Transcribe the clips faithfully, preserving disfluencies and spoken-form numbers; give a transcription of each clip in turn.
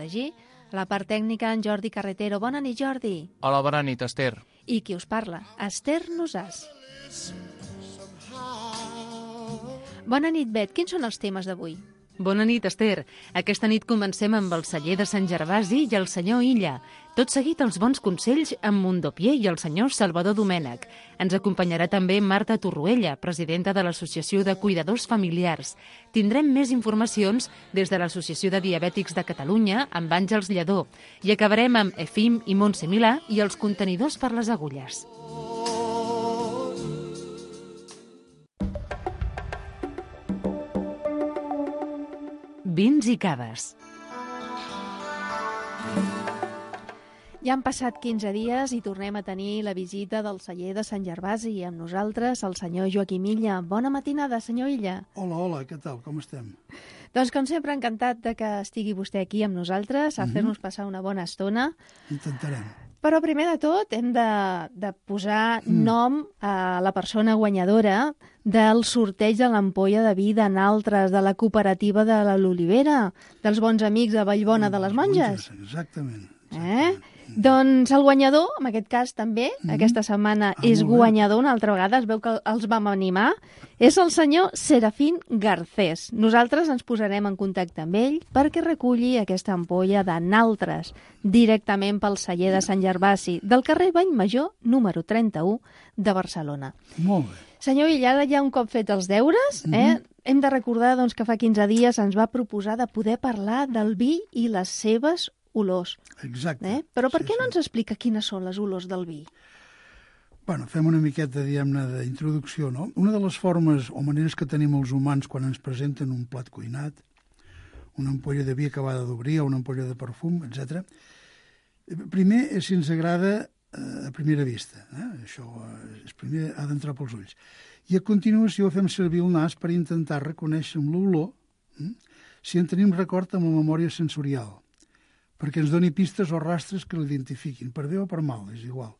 protegir. A la part tècnica, en Jordi Carretero. Bona nit, Jordi. Hola, bona nit, Esther. I qui us parla? Esther Nosàs. Bona nit, Bet. Quins són els temes d'avui? Bona nit, Esther. Aquesta nit comencem amb el celler de Sant Gervasi i el senyor Illa. Tot seguit, els bons consells amb Mondopier i el senyor Salvador Domènech. Ens acompanyarà també Marta Torroella, presidenta de l'Associació de Cuidadors Familiars. Tindrem més informacions des de l'Associació de Diabètics de Catalunya amb Àngels Lledó. I acabarem amb Efim i Montse Milà i els contenidors per les agulles. Vins i caves. Ja han passat quinze dies i tornem a tenir la visita del celler de Sant Gervasi i amb nosaltres el senyor Joaquim Illa. Bona matinada, senyor Illa. Hola, hola, què tal? Com estem? Doncs com sempre, encantat de que estigui vostè aquí amb nosaltres a Mhm. fer-nos passar una bona estona. Intentarem. Però primer de tot hem de, de posar Mm. nom a la persona guanyadora del sorteig de l'ampolla de vi de Naltres, de la cooperativa de l'Olivera, dels bons amics de Vallbona de les Monges. Exactament. Eh? exactament. Doncs el guanyador, en aquest cas també, Mhm. aquesta setmana Ah, és molt bé. guanyador una altra vegada, es veu que els vam animar, és el senyor Serafín Garcés. Nosaltres ens posarem en contacte amb ell perquè reculli aquesta ampolla de Naltres directament pel celler de Sant Gervasi, del carrer Vallmajor, número trenta-u de Barcelona. Molt bé. Senyor Illa, ja un cop fet els deures, eh, Mhm. hem de recordar doncs, que fa quinze dies ens va proposar de poder parlar del vi i les seves olors. Exacte. Eh? Però per Sí, què no sí. ens explica quines són les olors del vi? Bueno, fem una miqueta, diguem-ne, d'introducció, no? Una de les formes o maneres que tenim els humans quan ens presenten un plat cuinat, una ampolla de vi acabada d'obrir o una ampolla de perfum, etcètera. Primer, és si ens agrada eh, a primera vista. Eh? Això eh, és primer ha d'entrar pels ulls. I a continuació fem servir el nas per intentar reconèixer amb l'olor eh? si en tenim record amb la memòria sensorial, perquè ens doni pistes o rastres que l'identifiquin, per bé o per mal, és igual.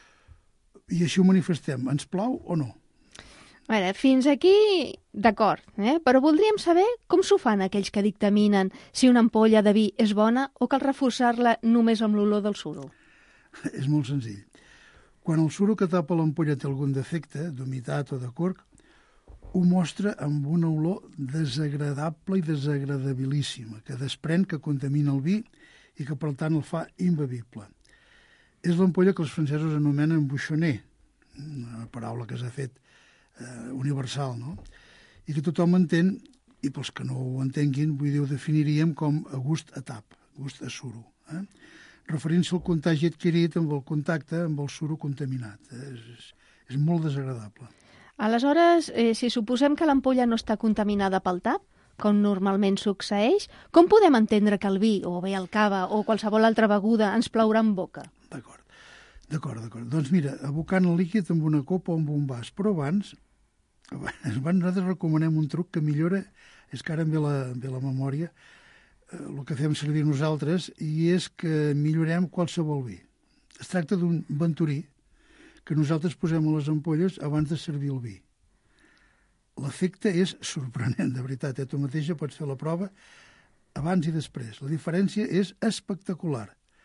I així ho manifestem. Ens plau o no? A veure, fins aquí, d'acord, eh? Però voldríem saber com s'ho fan aquells que dictaminen si una ampolla de vi és bona o cal reforçar-la només amb l'olor del suro. És molt senzill. Quan el suro que tapa l'ampolla té algun defecte, d'humitat o de corc, ho mostra amb una olor desagradable i desagradabilíssima, que desprèn, que contamina el vi i que, per tant, el fa imbevible. És l'ampolla que els francesos anomenen bouchonnet, una paraula que s'ha fet eh, universal, no? I que tothom entén, i pels que no ho entenguin, vull dir, ho definiríem com a gust a tap, gust a suro, eh? referint-se al contagi adquirit amb el contacte amb el suro contaminat. Eh? És, és, és molt desagradable. Aleshores, eh, si suposem que l'ampolla no està contaminada pel tap, com normalment succeeix, com podem entendre que el vi, o bé el cava, o qualsevol altra beguda ens plaurà en boca? D'acord, d'acord, d'acord. Doncs mira, abocant el líquid amb una copa o amb un vas, però abans, abans nosaltres recomanem un truc que millora, és que ara em ve la, em ve la memòria, eh, el que fem servir nosaltres, i és que millorem qualsevol vi. Es tracta d'un venturí que nosaltres posem a les ampolles abans de servir el vi. L'efecte és sorprenent, de veritat, eh? Tu mateixa pots fer la prova abans i després. La diferència és espectacular.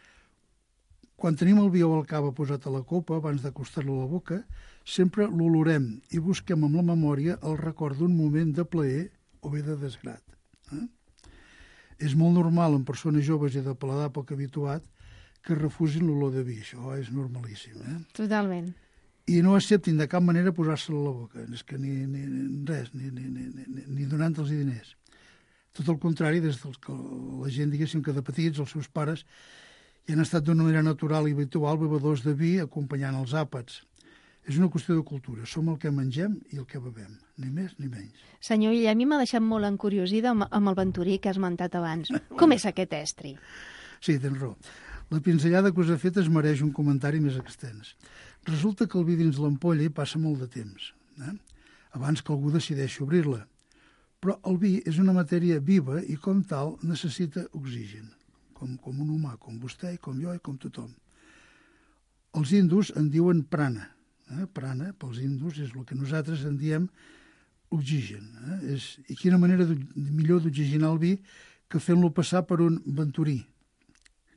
Quan tenim el vi o el cava posat a la copa, abans d'acostar-lo a la boca, sempre l'olorem i busquem amb la memòria el record d'un moment de plaer o bé de desgrat. Eh? És molt normal en persones joves i de paladar poc habituat que refusin l'olor de vi. Això és normalíssim. Eh? Totalment. I no acceptin de cap manera posar-se-la a la boca. És que ni, ni, ni res, ni, ni, ni, ni, ni donant-los diners. Tot el contrari, des dels que la gent, diguéssim, que de petits, els seus pares, hi han estat d'una manera natural i habitual bevedors de vi acompanyant els àpats. És una qüestió de cultura. Som el que mengem i el que bevem. Ni més ni menys. Senyor Illa, a mi m'ha deixat molt encuriosida amb, amb el venturí que has esmentat abans. Com és aquest estri? Sí, tens raó. La pinzellada que us he fet es mereix un comentari més extens. Resulta que el vi dins l'ampolla hi passa molt de temps, eh? abans que algú decideixi obrir-la. Però el vi és una matèria viva i, com tal, necessita oxigen, com, com un humà, com vostè i com jo i com tothom. Els hindus en diuen prana. Eh? Prana, pels hindus, és el que nosaltres en diem oxigen. Eh? És, I quina manera de, millor d'oxigenar el vi que fent-lo passar per un venturí,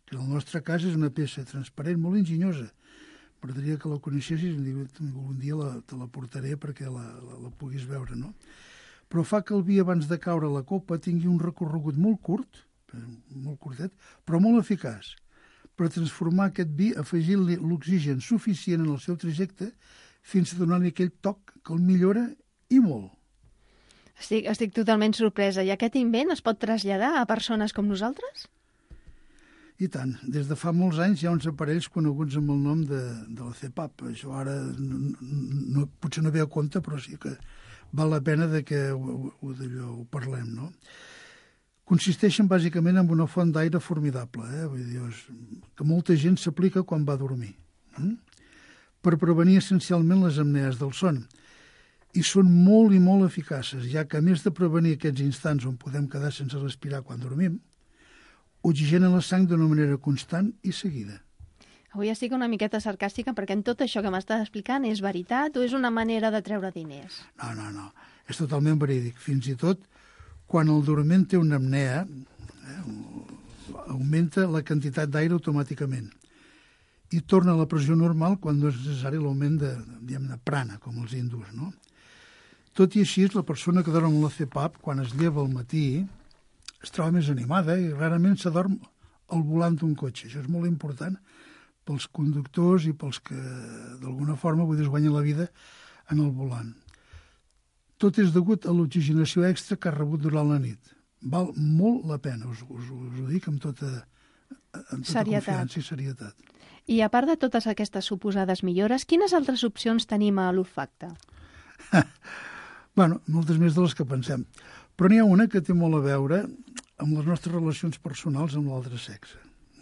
que en el nostre cas és una peça transparent molt enginyosa. M'agradaria que la coneixessis i un dia la, te la portaré perquè la, la, la puguis veure, no? Però fa que el vi abans de caure a la copa tingui un recorregut molt curt, molt curtet, però molt eficaç, per transformar aquest vi afegint-li l'oxigen suficient en el seu trajecte fins a donar-li aquell toc que el millora i molt. Estic, estic totalment sorpresa. I aquest invent es pot traslladar a persones com nosaltres? I tant. Des de fa molts anys hi ha uns aparells coneguts amb el nom de, de la C PAP. Això ara no, no, potser no ve a compte, però sí que val la pena de que ho, ho, d'allò, ho parlem, no? Consisteixen bàsicament en una font d'aire formidable, eh? Vull dir, que molta gent s'aplica quan va a dormir, eh? Per prevenir essencialment les apnees del son. I són molt i molt eficaces, ja que a més de prevenir aquests instants on podem quedar sense respirar quan dormim, oxigenen la sang d'una manera constant i seguida. Avui estic una miqueta sarcàstica perquè en tot això que m'estàs explicant és veritat o és una manera de treure diners? No, no, no. És totalment verídic. Fins i tot quan el dorment té una apnea, eh, augmenta la quantitat d'aire automàticament i torna a la pressió normal quan no és necessari l'augment de, diguem-ne, prana, com els hindús, no? Tot i així, la persona que dorm amb la C PAP, quan es lleva al matí, es troba més animada i rarament s'adorm al volant d'un cotxe. Això és molt important pels conductors i pels que, d'alguna forma, vull dir, es guanyen la vida en el volant. Tot és degut a l'oxigenació extra que ha rebut durant la nit. Val molt la pena, us, us, us ho dic amb tota, amb tota confiança i serietat. I a part de totes aquestes suposades millores, quines altres opcions tenim a l'olfacte? Bueno, moltes més de les que pensem. Però n'hi ha una que té molt a veure amb les nostres relacions personals amb l'altre sexe.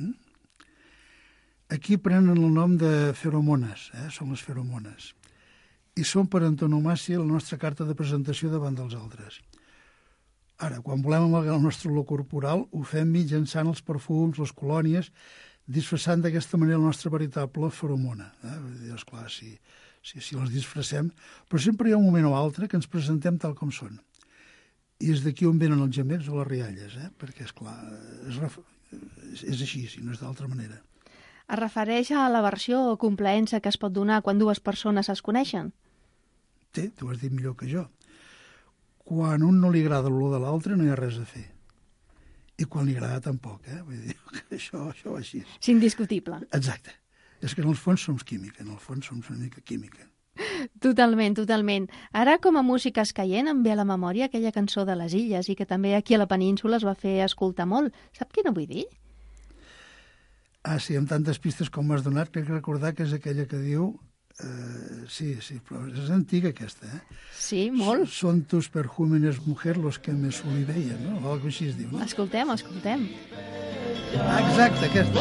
Aquí prenen el nom de feromones, eh? Són les feromones. I són per antonomàcia la nostra carta de presentació davant dels altres. Ara, quan volem amagar el nostre olor corporal, ho fem mitjançant els perfums, les colònies, disfressant d'aquesta manera la nostra veritable feromona. Eh? Esclar, si, si, si les disfressem, però sempre hi ha un moment o altre que ens presentem tal com són. I és d'aquí on venen els gemecs o les rialles, eh? Perquè, esclar, és, ref... és així, si no és d'altra manera. Es refereix a la versió o complaença que es pot donar quan dues persones es coneixen? Sí, t'ho has dit millor que jo. Quan un no li agrada l'olor de l'altre no hi ha res a fer. I quan li agrada tampoc, eh? Vull dir que això, això va així. És indiscutible. Exacte. És que en el fons som química, en el fons som una mica química. Totalment, totalment. Ara, com a música escaient, em ve a la memòria aquella cançó de les Illes i que també aquí a la península es va fer escoltar molt. Sap quina vull dir? Ah, sí, amb tantes pistes com m'has donat, crec recordar que és aquella que diu... Uh, sí, sí, però és antiga aquesta, eh? Sí, molt. Són tus perjúmenes mujer los que me solideen, no? O alguna així es diu, no? Escoltem, escoltem. Ah, exacte, aquesta.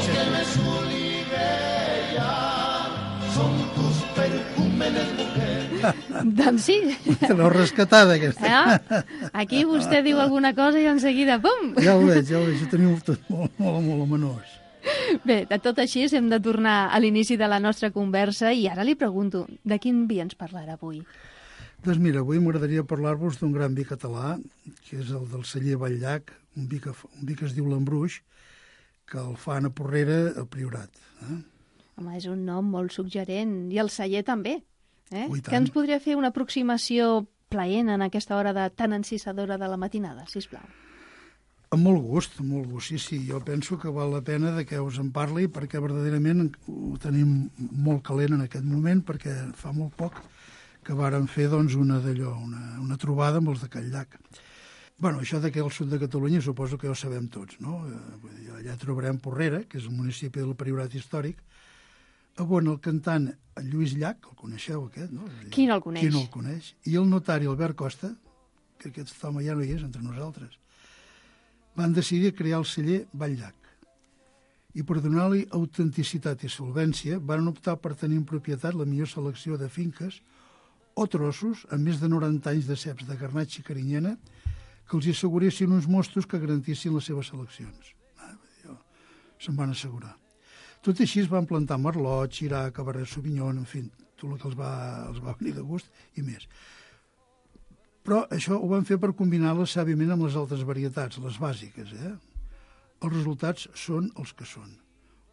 Són tus perjúmenes mujer. Doncs sí. Te l'heu rescatada, aquesta. Eh? Aquí vostè diu alguna cosa i en seguida, pum! Ja ho veig, ja ho veig, ho teniu tot molt, molt, molt menors. Bé, de tot així hem de tornar a l'inici de la nostra conversa i ara li pregunto, de quin vi ens parlarà avui? Doncs mira, avui m'agradaria parlar-vos d'un gran vi català, que és el del celler Batllac, un vi que, un vi que es diu l'Embruix, que el fan a Porrera, al Priorat. Eh? Home, és un nom molt suggerent, i el celler també. Eh? Ui, que ens podria fer una aproximació plaent en aquesta hora de tan encisadora de la matinada, sisplau? Amb molt gust, amb molt gust, sí, sí. Jo penso que val la pena de que us en parli perquè verdaderament ho tenim molt calent en aquest moment perquè fa molt poc que vàrem fer doncs, una d'allò, una, una trobada amb els de Catllac. Bueno, això de que al sud de Catalunya suposo que ja ho sabem tots, no? Vull dir, allà trobarem Porrera, que és el municipi del Priorat històric, on el cantant Lluís Llach, el coneixeu aquest, no? Qui no el coneix? Qui no el coneix? I el notari Albert Costa, que aquest home ja no hi és entre nosaltres, van decidir crear el celler Batllac. I per donar-li autenticitat i solvència van optar per tenir en propietat la millor selecció de finques o trossos amb més de noranta anys de ceps de Garnatxa i Carinyena que els asseguressin uns mostos que garantissin les seves seleccions. Ah, se'n van assegurar. Tot així es van plantar Merlot, Xirà, Cabernet Sauvignon, en fi, tot el que els va, els va venir de gust i més. Però això ho van fer per combinar-les sàviament amb les altres varietats, les bàsiques. Eh? Els resultats són els que són.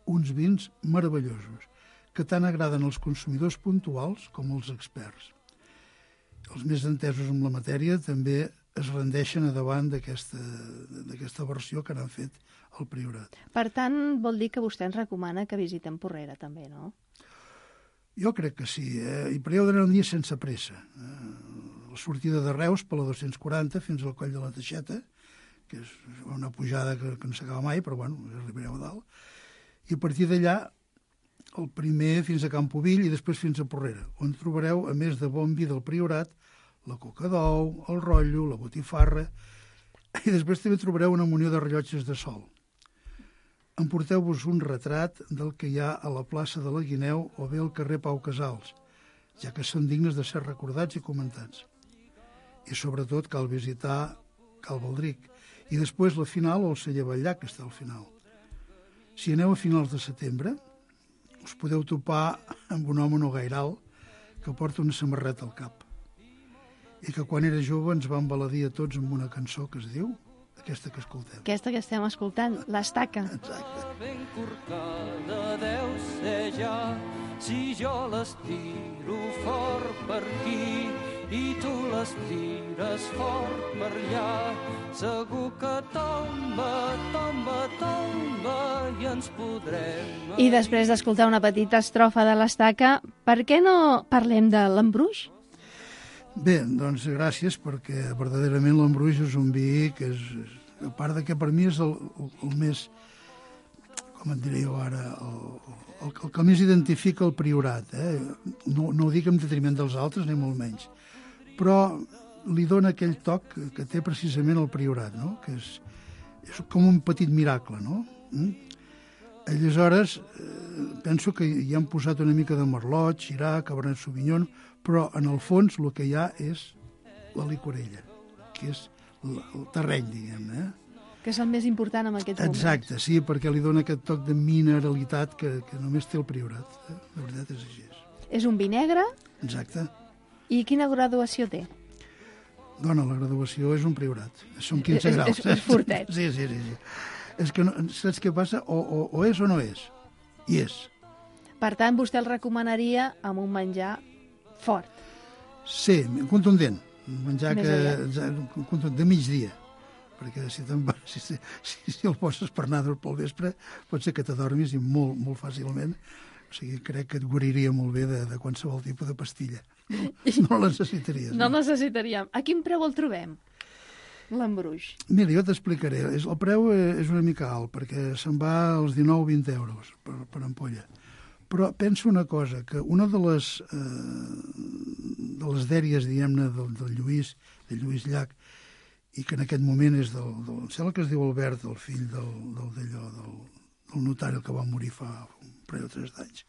uns vins meravellosos, que tant agraden als consumidors puntuals com als experts. Els més entesos en la matèria també es rendeixen a davant d'aquesta d'aquesta versió que n'han fet al Priorat. Per tant, vol dir que vostè ens recomana que visitem Porrera, també, no? Jo crec que sí, eh? I per allò d'anar un dia sense pressa. Eh? La sortida de Reus per la dos-cents quaranta fins al Coll de la Teixeta, que és una pujada que, que no s'acaba mai, però bueno, arribareu a dalt. I a partir d'allà, el primer fins a Campovill i després fins a Porrera, on trobareu, a més de bon vi del Priorat, la coca d'ou, el rotllo, la botifarra, i després també trobareu una munió de rellotges de sol. Emporteu-vos un retrat del que hi ha a la plaça de la Guineu o bé al carrer Pau Casals, ja que són dignes de ser recordats i comentats. I sobretot cal visitar Cal Baldric, i després la final o el celler Batllà, que està al final. Si aneu a finals de setembre, us podeu topar amb un home no gaire alt que porta una samarreta al cap i que quan era jove ens va embaladir a tots amb una cançó que es diu, aquesta que escoltem. Aquesta que estem escoltant, l'Estaca. Exacte. Ben corcada deu ser ja, si jo les tiro fort per aquí i tu les tires fort per allà, segur que tomba, tomba, tomba i ens podrem... I després d'escoltar una petita estrofa de l'Estaca, per què no parlem de l'Embruix? Bé, doncs gràcies, perquè verdaderament l'Embruix és un vi que és, a part de que per mi és el, el, el més, com et diré jo ara, el, el, el que més identifica el Priorat. Eh? No, no ho dic en detriment dels altres, ni molt menys, però li dona aquell toc que, que té precisament el Priorat, no? Que és, és com un petit miracle, no? Mm? Aleshores, eh, penso que hi han posat una mica de Merlot, Syrah, Cabernet Sauvignon, però en el fons el que hi ha és la licorella, que és el, el terreny, diguem-ne. Eh? Que és el més important en aquests moments. Exacte, sí, perquè li dona aquest toc de mineralitat que, que només té el Priorat. Eh? La veritat és així. És un vi negre. Exacte. I quina graduació té? Dona, la graduació és un Priorat. Són quinze és, graus. És, és fortet. Sí, sí, sí. sí. És que no, saps què passa? O, o, o és o no és. I és. Per tant, vostè el recomanaria amb un menjar fort. Sí, contundent. Un menjar Més que, contundent, de migdia. Perquè si, si, si, si, si el poses per anar pel vespre, pot ser que t'adormis i molt, molt fàcilment. O sigui, crec que et guariria molt bé de, de qualsevol tipus de pastilla. No, no la necessitaries. No, no necessitaríem. A quin preu el trobem? L'Embruix. Mira, jo t'explicaré. El preu és una mica alt, perquè se'n va als dinou vint euros per, per ampolla. Però penso una cosa, que una de les, eh, de les dèries, diguem-ne, del, del Lluís, del Lluís Llach, i que en aquest moment és del... del em sembla que es diu Albert, el fill del, del, d'allò, del, del notari, el que va morir fa un parell o tres d'anys,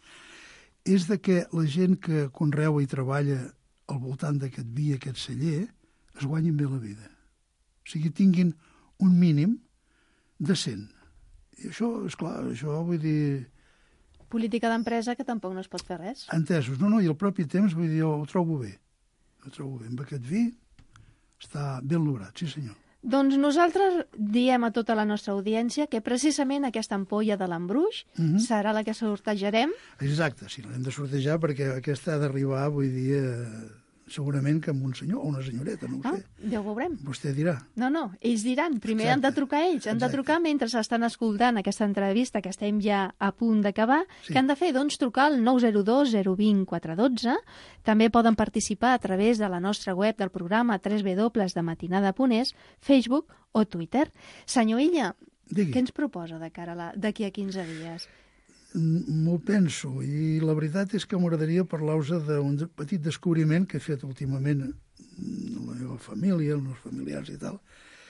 és de que la gent que conreua i treballa al voltant d'aquest vi, aquest celler, es guanyin bé la vida. O sigui, tinguin un mínim decent. I això, esclar, això vull dir... Política d'empresa que tampoc no es pot fer res. Entesos. No, no, i al propi temps, vull dir, jo ho trobo bé. Ho trobo bé. Amb aquest vi està ben lograt, sí senyor. Doncs nosaltres diem a tota la nostra audiència que precisament aquesta ampolla de l'Embruix Mhm. serà la que sortejarem. Exacte, sí, l'hem de sortejar perquè aquesta ha d'arribar, vull dir, eh, segurament que amb un senyor o una senyoreta, no ho Ah, sé. ja ho veurem. Vostè dirà. No, no, ells diran. Primer Exacte. han de trucar ells. Han de Exacte. trucar mentre estan escoltant aquesta entrevista que estem ja a punt d'acabar. Sí. Què han de fer? Doncs trucar al nou zero dos zero dos zero quatre un dos. També poden participar a través de la nostra web del programa w w w punt matinada punt es, Facebook o Twitter. Senyor Illa, Digui. què ens proposa de cara a la... d'aquí a quinze dies? M'ho penso, i la veritat és que m'agradaria parlar-vos d'un petit descobriment que he fet últimament amb la meva família, els meus familiars i tal,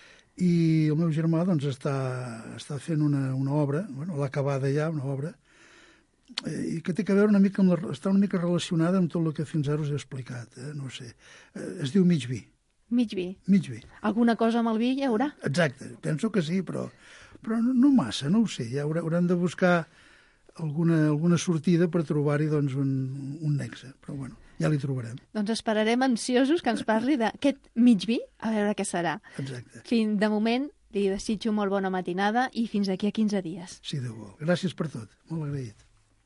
i el meu germà doncs, està, està fent una, una obra, bueno, l'ha acabada ja, una obra, eh, i que té a veure una mica amb la, està una mica relacionada amb tot el que fins ara us he explicat, eh, no sé. Eh, es diu mig vi, Mig vi. mig vi. Alguna cosa amb el vi hi haurà? Exacte, penso que sí, però, però no, no massa, no ho sé, ja haurà, hauran de buscar alguna, alguna sortida per trobar-hi doncs, un, un nexe, però bueno, ja l'hi trobarem. Doncs esperarem ansiosos que ens parli d'aquest mig vi, a veure què serà. Exacte. Fins de moment Li desitjo molt bona matinada i fins aquí a quinze dies. Si Déu vol. Gràcies per tot. Molt agraït.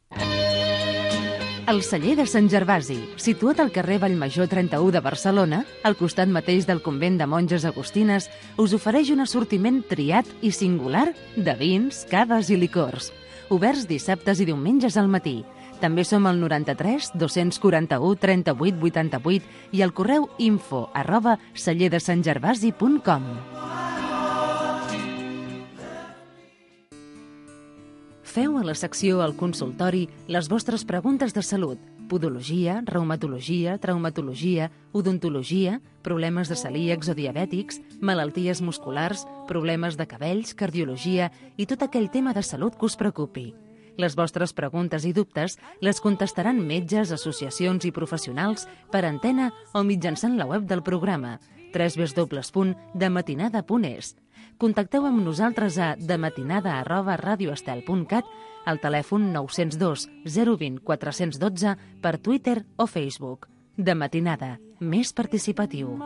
El celler de Sant Gervasi, situat al carrer Vallmajor trenta-u de Barcelona, al costat mateix del convent de monges agustines, us ofereix un assortiment triat i singular de vins, cades i licors. Oberts dissabtes i diumenges al matí. També som al noranta-tres dos-cents quaranta-u trenta-vuit vuitanta-vuit i al correu info arroba celler de sant gervasi punt com. Feu a la secció al consultori les vostres preguntes de salut, podologia, reumatologia, traumatologia, odontologia, problemes de celíacs o diabètics, malalties musculars, problemes de cabells, cardiologia i tot aquell tema de salut que us preocupi. Les vostres preguntes i dubtes les contestaran metges, associacions i professionals per antena o mitjançant la web del programa w w w punt dematinada punt es. Contacteu amb nosaltres a dematinada arroba radioestel punt cat, al telèfon nou zero dos zero dos zero quatre un dos per Twitter o Facebook. De Matinada, més participatiu.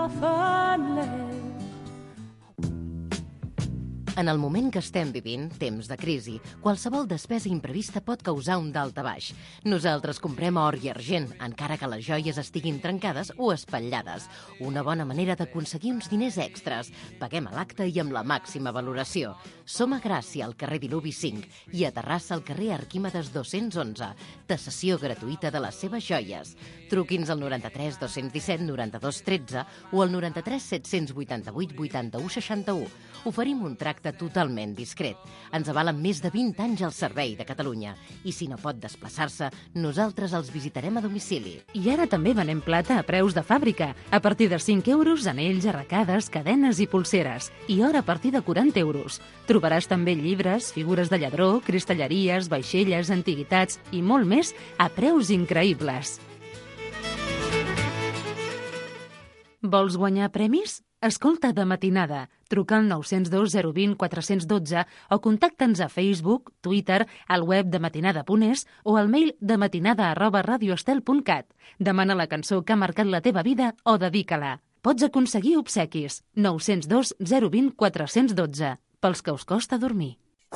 En el moment que estem vivint, temps de crisi, qualsevol despesa imprevista pot causar un daltabaix. Nosaltres comprem or i argent, encara que les joies estiguin trencades o espatllades. Una bona manera d'aconseguir uns diners extras. Paguem a l'acte i amb la màxima valoració. Som a Gràcia, al carrer Diluvi cinc, i a Terrassa, al carrer Arquímedes dos-cents onze. Tasació gratuïta de les seves joies. Truqui'ns al noranta-tres dos-cents disset noranta-dos tretze o al noranta-tres set-cents vuitanta-vuit vuitanta-u seixanta-u. Oferim un tracte totalment discret. Ens avalen més de vint anys al servei de Catalunya. I si no pot desplaçar-se, nosaltres els visitarem a domicili. I ara també venem plata a preus de fàbrica. A partir de cinc euros, anells, arracades, cadenes i pulseres. I or a partir de quaranta euros. Trobaràs també llibres, figures de lladró, cristalleries, vaixelles, antiguitats i molt més a preus increïbles. Vols guanyar premis? Escolta De Matinada. Truca al nou zero dos zero dos zero quatre un dos o contacta'ns a Facebook, Twitter, al web de matinada punt es o al mail dematinada arroba radioestel punt cat. Demana la cançó que ha marcat la teva vida o dedica-la. Pots aconseguir obsequis. nou zero dos zero dos zero quatre un dos. Pels que us costa dormir.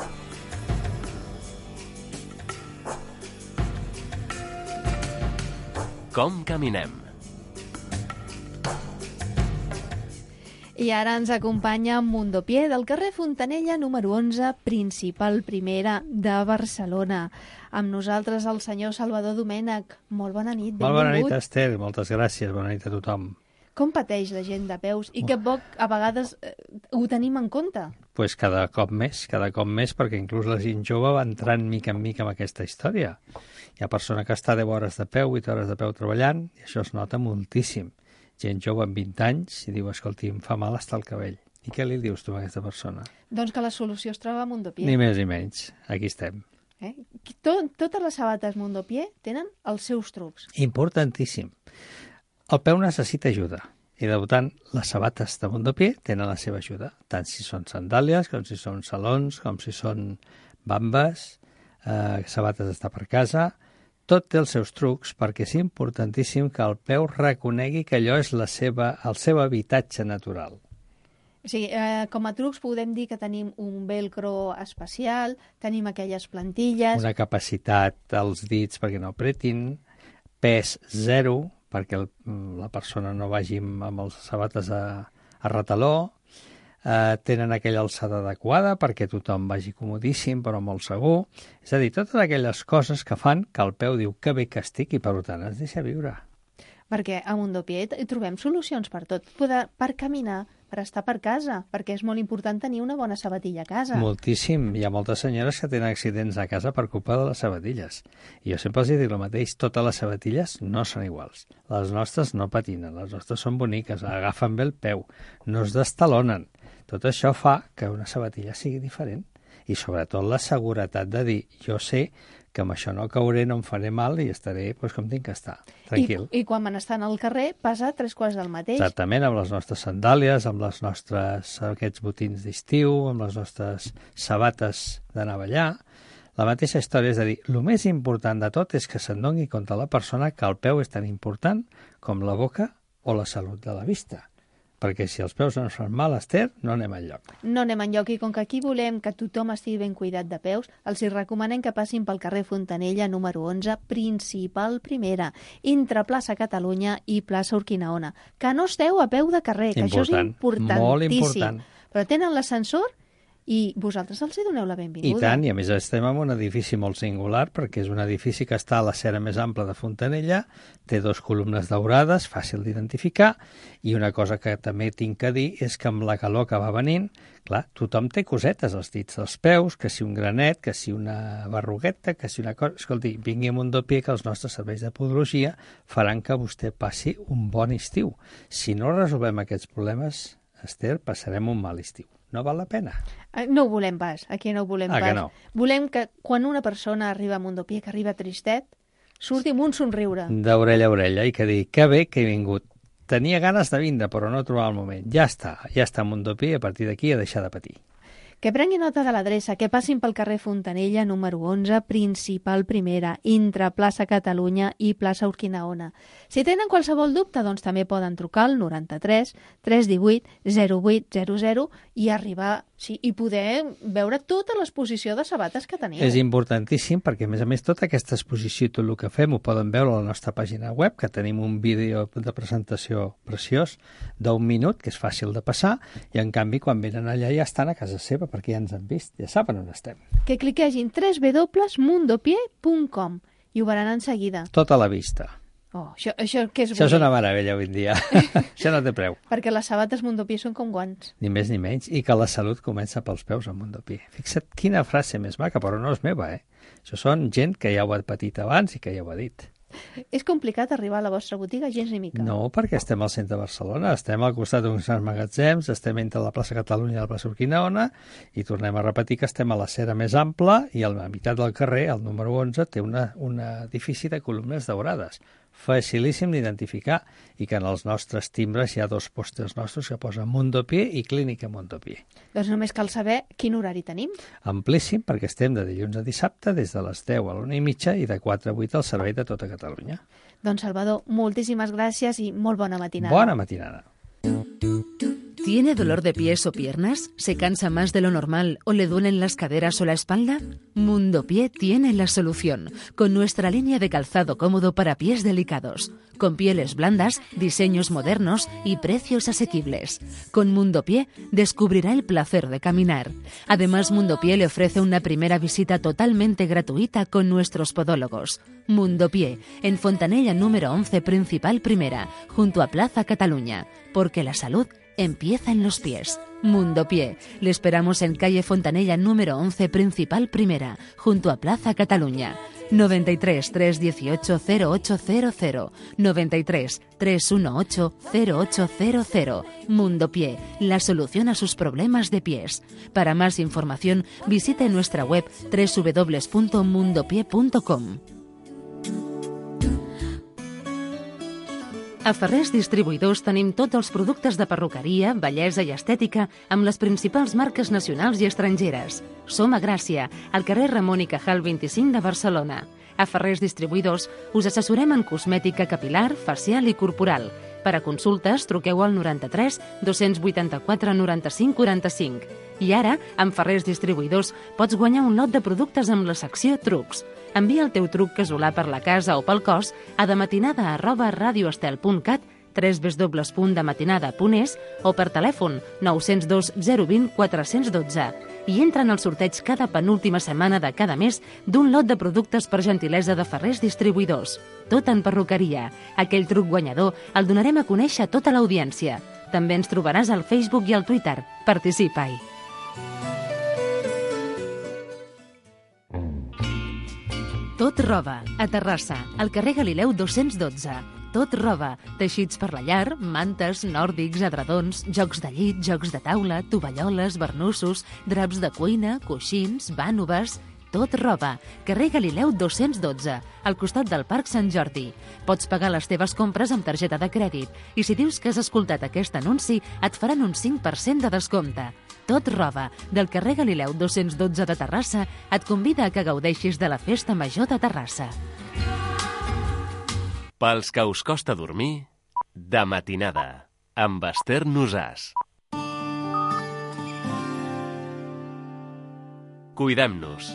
Com caminem? I ara ens acompanya Mundopié del carrer Fontanella número onze, principal primera de Barcelona. Amb nosaltres el senyor Salvador Domènech. Molt bona nit, benvingut. Molt bona nit, Esther. Moltes gràcies. Bona nit a tothom. Com pateix la gent de peus i que poc a vegades eh, ho tenim en compte? Doncs pues cada cop més, cada cop més, perquè inclús la gent jove va entrant mica en mica en aquesta història. Hi ha persona que està deu hores de peu, vuit hores de peu treballant, i això es nota moltíssim. Gent jove amb vint anys i diu, escolti, em fa mal estar el cabell. I què li dius tu a aquesta persona? Doncs que la solució es troba a Mundopié. Ni més ni menys. Aquí estem. Eh? Tot, totes les sabates Mundopié tenen els seus trucs. Importantíssim. El peu necessita ajuda. I, debutant, les sabates de Mundopié tenen la seva ajuda. Tant si són sandàlies, com si són salons, com si són bambes, eh, sabates d'estar per casa. Tot té els seus trucs, perquè és importantíssim que el peu reconegui que allò és la seva, el seu habitatge natural. O sigui, eh, com a trucs podem dir que tenim un velcro especial, tenim aquelles plantilles... Una capacitat als dits perquè no apretin, pes zero, perquè el, la persona no vagi amb els sabates a, a retaló, eh, tenen aquella alçada adequada perquè tothom vagi comodíssim però molt segur. És a dir, totes aquelles coses que fan que el peu diu que bé que estic i per tant es deixa viure. Perquè a Mundopié hi trobem solucions per tot, per, per caminar, per estar per casa, perquè és molt important tenir una bona sabatilla a casa. Moltíssim. Hi ha moltes senyores que tenen accidents a casa per culpa de les sabatilles. I jo sempre els dic el mateix, totes les sabatilles no són iguals. Les nostres no patinen, les nostres són boniques, agafen bé el peu, no es destalonen. Tot això fa que una sabatilla sigui diferent. I sobretot la seguretat de dir, jo sé que amb això no cauré, no em faré mal i estaré doncs, com tinc que estar, tranquil. I, i quan van estar al carrer passa tres quarts del mateix. Exactament, amb les nostres sandàlies, amb les nostres aquests botins d'estiu, amb les nostres sabates d'anar a ballar. La mateixa història és a dir, el més important de tot és que se'n doni compte la persona que el peu és tan important com la boca o la salut de la vista. perquè si els peus ens fan mal, Esther, no anem enlloc. No anem enlloc, i com que aquí volem que tothom estigui ben cuidat de peus, els hi recomanem que passin pel carrer Fontanella número onze, principal primera, entre plaça Catalunya i plaça Urquinaona. Que no esteu a peu de carrer, que Important, això és importantíssim. molt important. Però tenen l'ascensor i vosaltres els hi doneu la benvinguda. I tant, i a més estem en un edifici molt singular, perquè és un edifici que està a la cera més ampla de Fontanella, té dos columnes daurades, fàcil d'identificar, i una cosa que també tinc que dir és que amb la calor que va venint, clar, tothom té cosetes als dits dels peus, que si un granet, que si una berrugueta, que si una cosa... Escolti, vingui a Mundopié, que els nostres serveis de podologia faran que vostè passi un bon estiu. Si no resolvem aquests problemes, Esther, passarem un mal estiu. No val la pena. No ho volem pas, aquí no ho volem Ah, pas. que no? Volem que quan una persona arriba a Mundopié, que arriba tristet, surti amb un somriure. D'orella a orella, i que digui, que bé que he vingut. Tenia ganes de vindre, però no trobava el moment. Ja està, ja està a Mundopié, a partir d'aquí a deixar de patir. Que prengui nota de l'adreça, que passin pel carrer Fontanella número onze, principal primera, entre plaça Catalunya i plaça Urquinaona. Si tenen qualsevol dubte, doncs també poden trucar al noranta-tres tres divuit zero vuit zero zero i arribar, sí, i poder veure tota l'exposició de sabates que teniu. És importantíssim perquè, a més a més, tota aquesta exposició i tot el que fem ho poden veure a la nostra pàgina web, que tenim un vídeo de presentació preciós d'un minut, que és fàcil de passar, i en canvi, quan venen allà ja estan a casa seva, perquè ja ens han vist, ja saben on estem. Que cliquegin w w w punt mundopié punt com i ho veuran en seguida. Tot a la vista. Oh, això, això què és Això és bonic? una meravella avui en dia. Això no té preu. Perquè les sabates Mundopié són com guants. Ni més ni menys. I que la salut comença pels peus al Mundopié. Fixa't quina frase més maca, però no és meva, eh? Això són gent que ja ho ha patit abans i que ja ho ha dit. És complicat arribar a la vostra botiga, gens ni mica. No, perquè estem al centre de Barcelona, estem al costat d'uns grans magatzems, estem entre la plaça Catalunya i la plaça Urquinaona, i tornem a repetir que estem a la cera més ampla i a la meitat del carrer, el número onze, té una, un edifici de columnes daurades. Facilíssim d'identificar, i que en els nostres timbres hi ha dos pòsters nostres que posen Mundopié i Clínica Mundopié. Doncs només cal saber quin horari tenim. Amplíssim, perquè estem de dilluns a dissabte des de les deu a l'una i mitja i de quatre a vuit al servei de tota Catalunya. Doncs Salvador, moltíssimes gràcies i molt bona matinada. Bona matinada. ¿Tiene dolor de pies o piernas? ¿Se cansa más de lo normal o le duelen las caderas o la espalda? Mundopié tiene la solución, con nuestra línea de calzado cómodo para pies delicados, con pieles blandas, diseños modernos y precios asequibles. Con Mundopié descubrirá el placer de caminar. Además, Mundopié le ofrece una primera visita totalmente gratuita con nuestros podólogos. Mundopié, en Fontanella número once, principal primera, junto a Plaza Cataluña, porque la salud empieza en los pies. Mundopié. Le esperamos en calle Fontanella número once, principal primera, junto a Plaza Cataluña. noventa y tres, tres dieciocho, cero ocho cero cero. noventa y tres, tres dieciocho, cero ocho cero cero. Mundopié. La solución a sus problemas de pies. Para más información, visite nuestra web w w w punto mundopié punto com. A Ferrers Distribuïdors tenim tots els productes de perruqueria, bellesa i estètica amb les principals marques nacionals i estrangeres. Som a Gràcia, al carrer Ramon i Cajal vint-i-cinc de Barcelona. A Ferrers Distribuïdors us assessorem en cosmètica capilar, facial i corporal. Per a consultes, truqueu al noranta-tres, dos vuitanta-quatre, noranta-cinc, quaranta-cinc. I ara, amb Ferrers Distribuïdors, pots guanyar un lot de productes amb la secció Trucs. Envia el teu truc casolà per la casa o pel cos a dematinada arroba radioestel punt cat, w w w punt dematinada punt es o per telèfon nou zero dos zero dos zero quatre un dos i entra en el sorteig cada penúltima setmana de cada mes d'un lot de productes per gentilesa de Ferrers Distribuïdors. Tot en perruqueria. Aquell truc guanyador el donarem a conèixer a tota l'audiència. També ens trobaràs al Facebook i al Twitter. Participa-hi. Tot Roba, a Terrassa, al carrer Galileu dos-cents dotze. Tot Roba, teixits per la llar, mantes, nòrdics, edredons, jocs de llit, jocs de taula, tovalloles, barnussos, draps de cuina, coixins, vànoves... Tot Roba, carrer Galileu dos-cents dotze, al costat del Parc Sant Jordi. Pots pagar les teves compres amb targeta de crèdit i si dius que has escoltat aquest anunci et faran un cinc per cent de descompte. Tot Roba, del carrer Galileu dos-cents dotze de Terrassa, et convida a que gaudeixis de la Festa Major de Terrassa. Pels que us costa dormir, de matinada. amb Esther Nosàs. Cuidem-nos.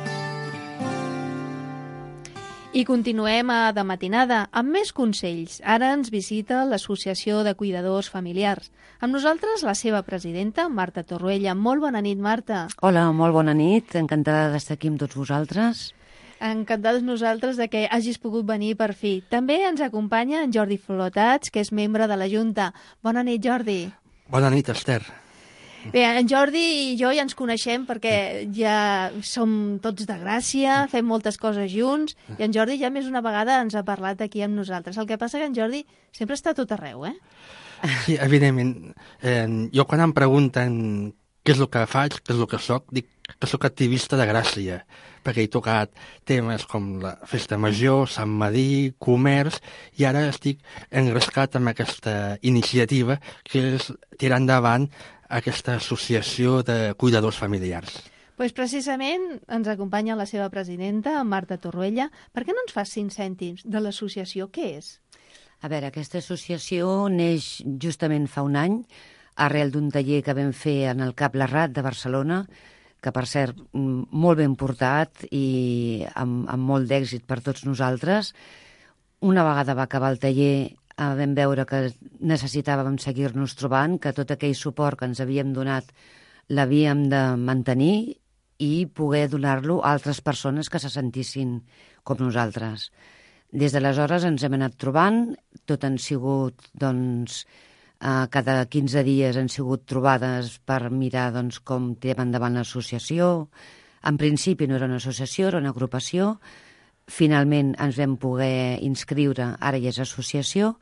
I continuem a De Matinada amb més consells. Ara ens visita l'Associació de Cuidadors Familiars. Amb nosaltres la seva presidenta, Marta Torroella. Molt bona nit, Marta. Hola, molt bona nit. Encantada d'estar aquí amb tots vosaltres. Encantades nosaltres de que hagis pogut venir per fi. També ens acompanya en Jordi Flotats, que és membre de la Junta. Bona nit, Jordi. Bona nit, Esther. Bé, en Jordi i jo ja ens coneixem perquè ja som tots de Gràcia, fem moltes coses junts, i en Jordi ja més una vegada ens ha parlat aquí amb nosaltres. El que passa que en Jordi sempre està a tot arreu, eh? Sí, evidentment. Eh, jo quan em pregunten què és el que faig, què és el que soc, dic que soc activista de Gràcia, perquè he tocat temes com la Festa Major, Sant Madí, comerç, i ara estic engrescat amb aquesta iniciativa que és tirar endavant aquesta associació de cuidadors familiars. Pues precisament ens acompanya la seva presidenta, Marta Torroella. Per què no ens fas cinc cèntims de l'associació? Què és? A veure, aquesta associació neix justament fa un any, arrel d'un taller que vam fer en el Cap Larrat de Barcelona, que per cert, molt ben portat i amb, amb molt d'èxit per tots nosaltres. Una vegada va acabar el taller, vam veure que necessitàvem seguir-nos trobant, que tot aquell suport que ens havíem donat l'havíem de mantenir i poder donar-lo a altres persones que se sentissin com nosaltres. Des d'aleshores ens hem anat trobant, tot han sigut, doncs, eh, cada quinze dies han sigut trobades per mirar doncs, com tirem endavant l'associació. En principi no era una associació, era una agrupació. Finalment ens vam poder inscriure, ara ja és associació,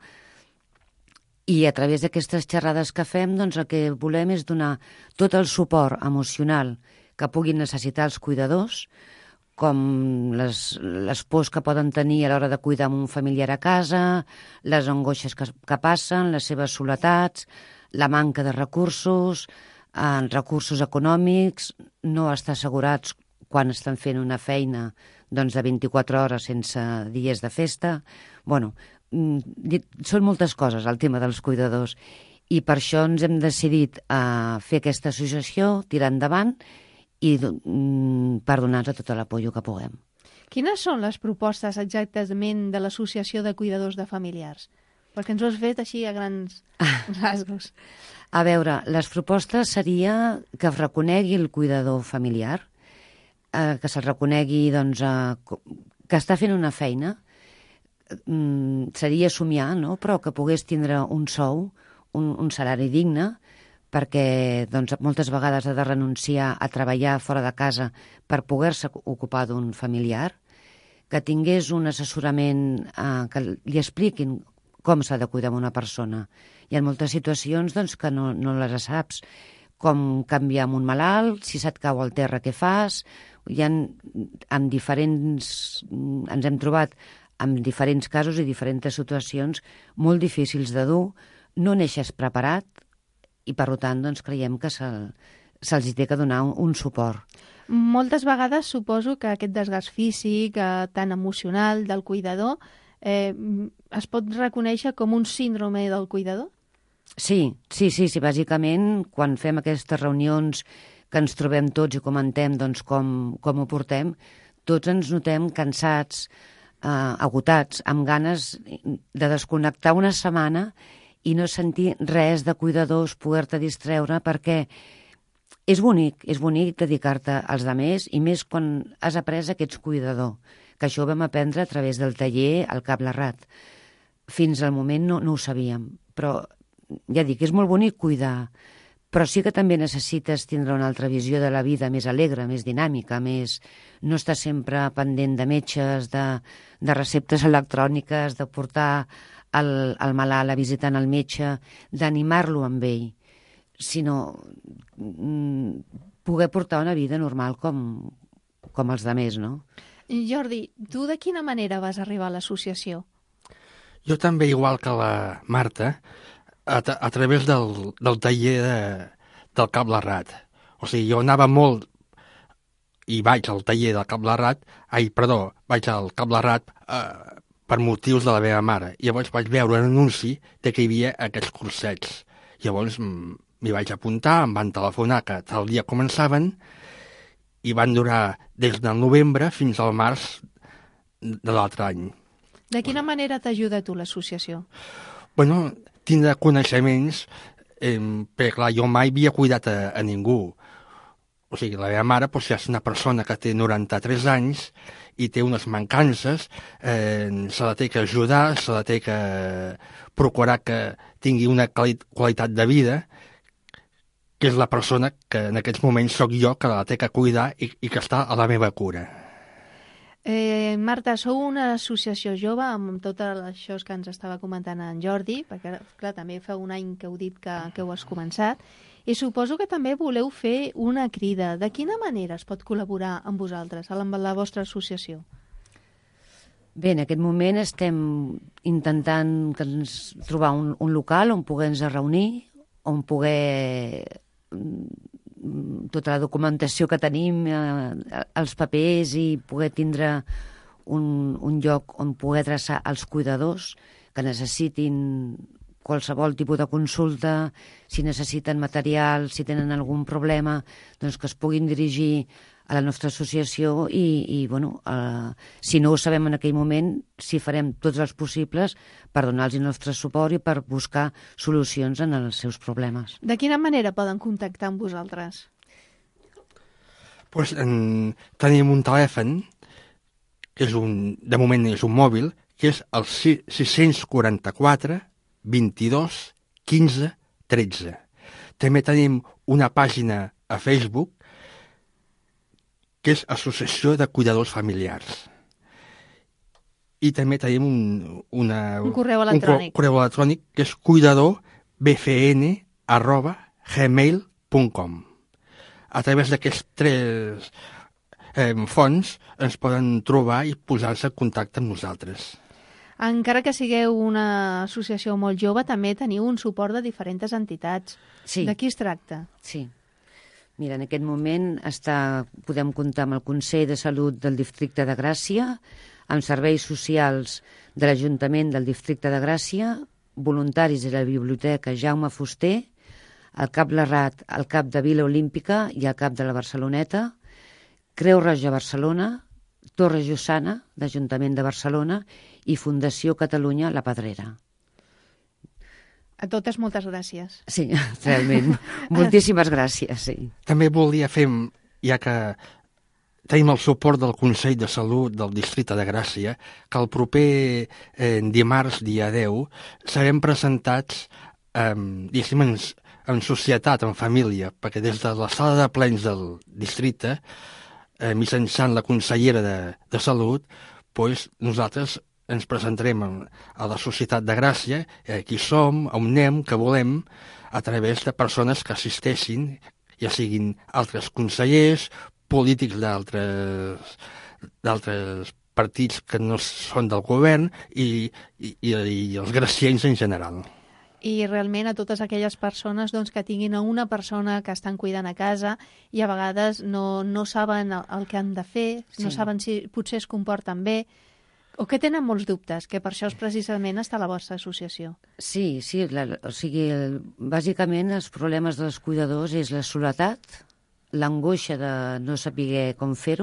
i a través d'aquestes xerrades que fem, doncs el que volem és donar tot el suport emocional que puguin necessitar els cuidadors, com les, les pors que poden tenir a l'hora de cuidar un familiar a casa, les angoixes que, que passen, les seves soletats, la manca de recursos, eh, recursos econòmics, no estar assegurats quan estan fent una feina doncs, de vint-i-quatre hores sense dies de festa. Bueno, són moltes coses el tema dels cuidadors i per això ens hem decidit a fer aquesta associació, tirar endavant i per donar-nos tot l'apoyo que puguem. Quines són les propostes exactament de l'Associació de Cuidadors de Familiars? Perquè ens ho has fet així a grans rasgos. A veure, les propostes seria que es reconegui el cuidador familiar, eh, que se'l reconegui doncs, eh, que està fent una feina, mm, seria somiar, no? Però que pogués tindre un sou, un, un salari digne, perquè doncs, moltes vegades ha de renunciar a treballar fora de casa per poder-se ocupar d'un familiar, que tingués un assessorament, eh, que li expliquin com s'ha de cuidar una persona. Hi ha moltes situacions doncs, que no, no les saps, com canviar amb un malalt, si se't cau al terra què fas. Hi ha, amb diferents, ens hem trobat amb diferents casos i diferents situacions molt difícils de dur, no neixes preparat i per tant doncs, creiem que se, se'ls té que donar un, un suport. Moltes vegades suposo que aquest desgast físic, eh, tan emocional del cuidador, eh, es pot reconèixer com un síndrome del cuidador? Sí, sí, sí, sí, bàsicament quan fem aquestes reunions que ens trobem tots i comentem doncs, com, com ho portem, tots ens notem cansats, eh, agotats, amb ganes de desconnectar una setmana i no sentir res de cuidadors, poder-te distreure, perquè és bonic, és bonic dedicar-te als altres i més quan has après que ets cuidador, que això ho vam aprendre a través del taller al Cap Larrat. Fins al moment no, no ho sabíem, però ja dic, és molt bonic cuidar, però sí que també necessites tindre una altra visió de la vida més alegre, més dinàmica, més no estar sempre pendent de metges, de, de receptes electròniques, de portar el, el malalt a visitar el metge, d'animar-lo amb ell, sinó mm, poder portar una vida normal com, com els altres, no? Jordi, tu de quina manera vas arribar a l'associació? Jo també, igual que la Marta, a, a través del, del taller de, del Cap Larrat. O sigui, jo anava molt i vaig al taller del Cap Larrat, ai, perdó, vaig al Cap Larrat eh, per motius de la meva mare. Llavors vaig veure un anunci de que hi havia aquests cursets. Llavors m'hi vaig apuntar, em van telefonar que tal dia començaven i van durar des del novembre fins al març de l'altre any. De quina manera t'ajuda a tu l'associació? Bueno, tindre coneixements, eh, perquè clar, jo mai havia cuidat a, a ningú. O sigui, la meva mare doncs, és una persona que té noranta-tres anys i té unes mancances, eh, se la té que ajudar, se la té que procurar que tingui una qualitat de vida, que és la persona que en aquests moments sóc jo, que la té que cuidar i, i que està a la meva cura. Eh, Marta, sou una associació jove amb tot això que ens estava comentant en Jordi, perquè clar, també fa un any que heu dit que, que heu has començat, i suposo que també voleu fer una crida. De quina manera es pot col·laborar amb vosaltres, amb la vostra associació? Bé, en aquest moment estem intentant que ens trobar un, un local on poder-nos reunir, on poder tota la documentació que tenim, eh, els papers i poder tindre un, un lloc on poder adreçar els cuidadors que necessitin qualsevol tipus de consulta, si necessiten material, si tenen algun problema, doncs que es puguin dirigir a la nostra associació i, i bueno, eh, si no ho sabem en aquell moment, si farem tots els possibles per donar-los el nostre suport i per buscar solucions en els seus problemes. De quina manera poden contactar amb vosaltres? Pues, en, tenim un telèfon, que és un, de moment és un mòbil, que és el sis quaranta-quatre vint-i-dos quinze tretze. També tenim una pàgina a Facebook que és Associació de Cuidadors Familiars. I també tenim un, una, un correu electrònic. Un correu electrònic que és cuidadorbfn arroba gmail punt com. A través d'aquests tres eh, fonts ens poden trobar i posar-se en contacte amb nosaltres. Encara que sigueu una associació molt jove, també teniu un suport de diferents entitats. Sí. De qui es tracta? Sí. Mira, en aquest moment està, podem comptar amb el Consell de Salut del Districte de Gràcia, amb serveis socials de l'Ajuntament del Districte de Gràcia, voluntaris de la Biblioteca Jaume Fuster, el Cap Larrat, el Cap de Vila Olímpica i el Cap de la Barceloneta, Creu Roja Barcelona, Torre Jussana, d'Ajuntament de Barcelona, i Fundació Catalunya La Pedrera. A totes, moltes gràcies. Sí, realment. Moltíssimes gràcies, sí. També volia fer, ja que tenim el suport del Consell de Salut del Districte de Gràcia, que el proper eh, dimarts, dia deu, serem presentats eh, diguéssim, en, en societat, en família, perquè des de la sala de plens del districte, eh, mitjançant la consellera de, de Salut, doncs nosaltres ens presentarem a la Societat de Gràcia, eh, qui som, on anem, què volem, a través de persones que assisteixin, ja siguin altres consellers, polítics d'altres d'altres partits que no són del govern i, i, i els graciencs en general. I realment a totes aquelles persones doncs, que tinguin a una persona que estan cuidant a casa i a vegades no, no saben el, el que han de fer, sí. No saben si potser es comporten bé, o que tenen molts dubtes, que per això és precisament està la vostra associació. Sí, sí, la, o sigui, el, bàsicament els problemes dels cuidadors és la soledat, l'angoixa de no saber com fer-ho,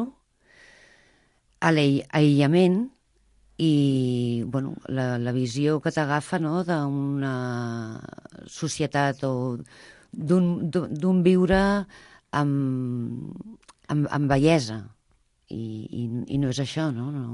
l'aïllament i bueno, la, la visió que t'agafa, no?, d'una societat o d'un viure amb, amb, amb bellesa. I, i, I no és això, no? no.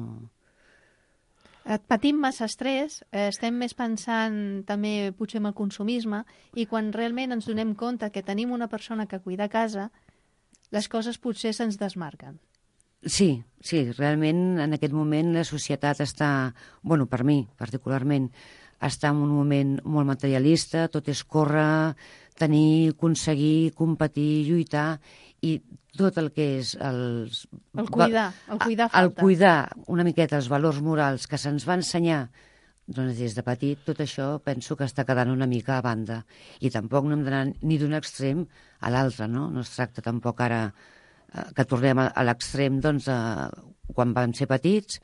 Patim massa estrès, estem més pensant també potser en el consumisme i quan realment ens donem compte que tenim una persona que cuida a casa, les coses potser se'ns desmarquen. Sí, sí, realment en aquest moment la societat està, bueno, per mi particularment, està en un moment molt materialista, tot és córrer, tenir, aconseguir, competir, lluitar, i tot el que és els... El cuidar, el cuidar falta. El cuidar una miqueta els valors morals que se'ns va ensenyar doncs des de petit, tot això penso que està quedant una mica a banda. I tampoc no hem d'anar ni d'un extrem a l'altre, no? No es tracta tampoc ara eh, que tornem a, a l'extrem doncs, de quan vam ser petits,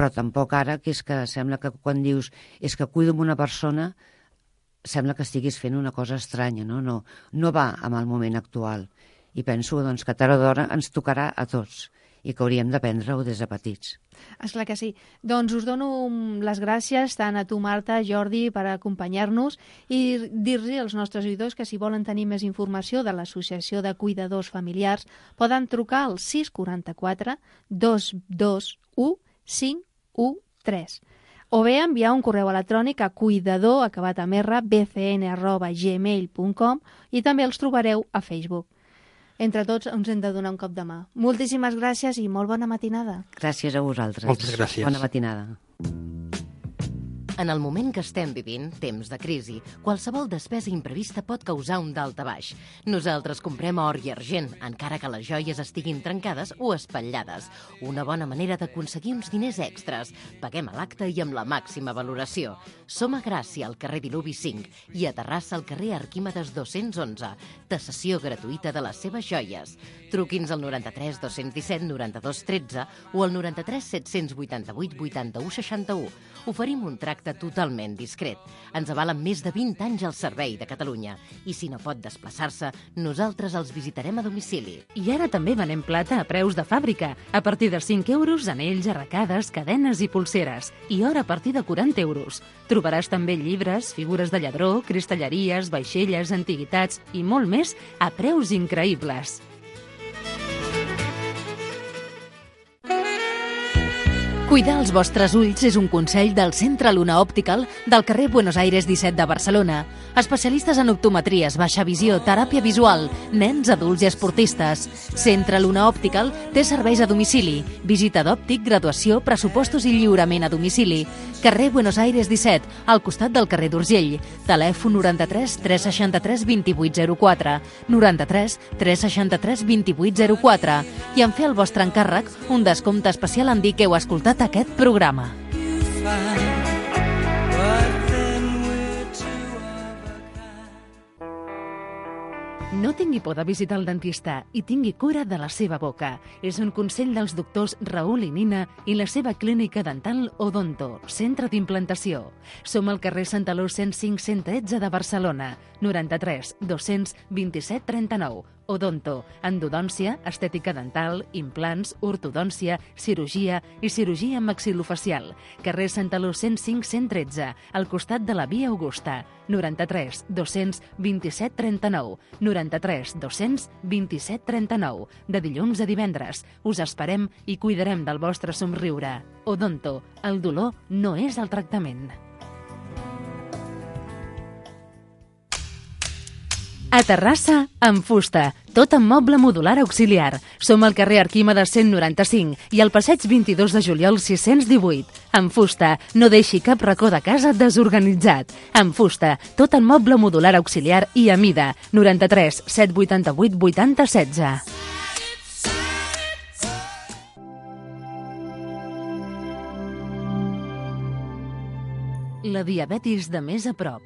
però tampoc ara, que és que sembla que quan dius és que cuido una persona, sembla que estiguis fent una cosa estranya, no? No, no va amb el moment actual. I penso doncs, que tard o d'hora ens tocarà a tots i que hauríem d'aprendre-ho des de petits. Esclar que sí. Doncs us dono les gràcies tant a tu, Marta, Jordi, per acompanyar-nos i dir-los als nostres oïdors que si volen tenir més informació de l'Associació de Cuidadors Familiars poden trucar al sis quaranta quatre dos dos u cinc u tres o bé enviar un correu electrònic a cuidador acabat amb r bcn arroba gmail punt com i també els trobareu a Facebook. Entre tots ens hem de donar un cop de mà. Moltíssimes gràcies i molt bona matinada. Gràcies a vosaltres. Moltes gràcies. Bona matinada. En el moment que estem vivint, temps de crisi, qualsevol despesa imprevista pot causar un daltabaix. Nosaltres comprem or i argent, encara que les joies estiguin trencades o espatllades. Una bona manera d'aconseguir uns diners extras. Paguem a l'acte i amb la màxima valoració. Som a Gràcia, al carrer Diluvi cinc, i a Terrassa, al carrer Arquímedes dos-cents onze. Tasació gratuïta de les seves joies. Truqui'ns al noranta-tres dos-cents disset noranta-dos tretze o al noranta-tres set-cents vuitanta-vuit vuitanta-u seixanta-u. Oferim un tracte totalment discret. Ens avalen més de vint anys al servei de Catalunya. I si no pot desplaçar-se, nosaltres els visitarem a domicili. I ara també venem plata a preus de fàbrica. A partir de cinc euros, anells, arracades, cadenes i pulseres. I or a partir de quaranta euros. Trobaràs també llibres, figures de lladró, cristalleries, vaixelles, antiguitats i molt més a preus increïbles. Cuidar els vostres ulls és un consell del Centre Luna Optical del carrer Buenos Aires disset de Barcelona. Especialistes en optometries, baixa visió, teràpia visual, nens, adults i esportistes. Centre Luna Optical té serveis a domicili, visita d'òptic, graduació, pressupostos i lliurament a domicili. Carrer Buenos Aires disset, al costat del carrer d'Urgell. Telèfon noranta-tres tres seixanta-tres vint-i-vuit zero quatre, noranta-tres tres seixanta-tres vint-i-vuit zero quatre. I en fer el vostre encàrrec, un descompte especial en dir que heu escoltat aquest programa. No tingui por de visitar el dentista i tingui cura de la seva boca. És un consell dels doctors Raül i Nina i la seva clínica dental Odonto, centre d'implantació. Som al carrer Santaló cent cinc cent tretze de Barcelona, noranta-tres dos-cents vint-i-set trenta-nou. Odonto, endodòncia, estètica dental, implants, ortodòncia, cirurgia i cirurgia maxilofacial. Carrer Santaló cent cinc cent tretze, al costat de la Via Augusta. noranta-tres dos-cents vint-i-set trenta-nou. noranta-tres dos-cents vint-i-set trenta-nou. De dilluns a divendres. Us esperem i cuidarem del vostre somriure. Odonto, el dolor no és el tractament. A Terrassa, en fusta, tot en moble modular auxiliar. Som al carrer Arquímedes cent noranta-cinc i al passeig vint-i-dos de juliol sis-cents divuit. En fusta, no deixi cap racó de casa desorganitzat. En fusta, tot en moble modular auxiliar i a mida. noranta-tres set vuitanta-vuit vuitanta setze. La diabetis de més a prop.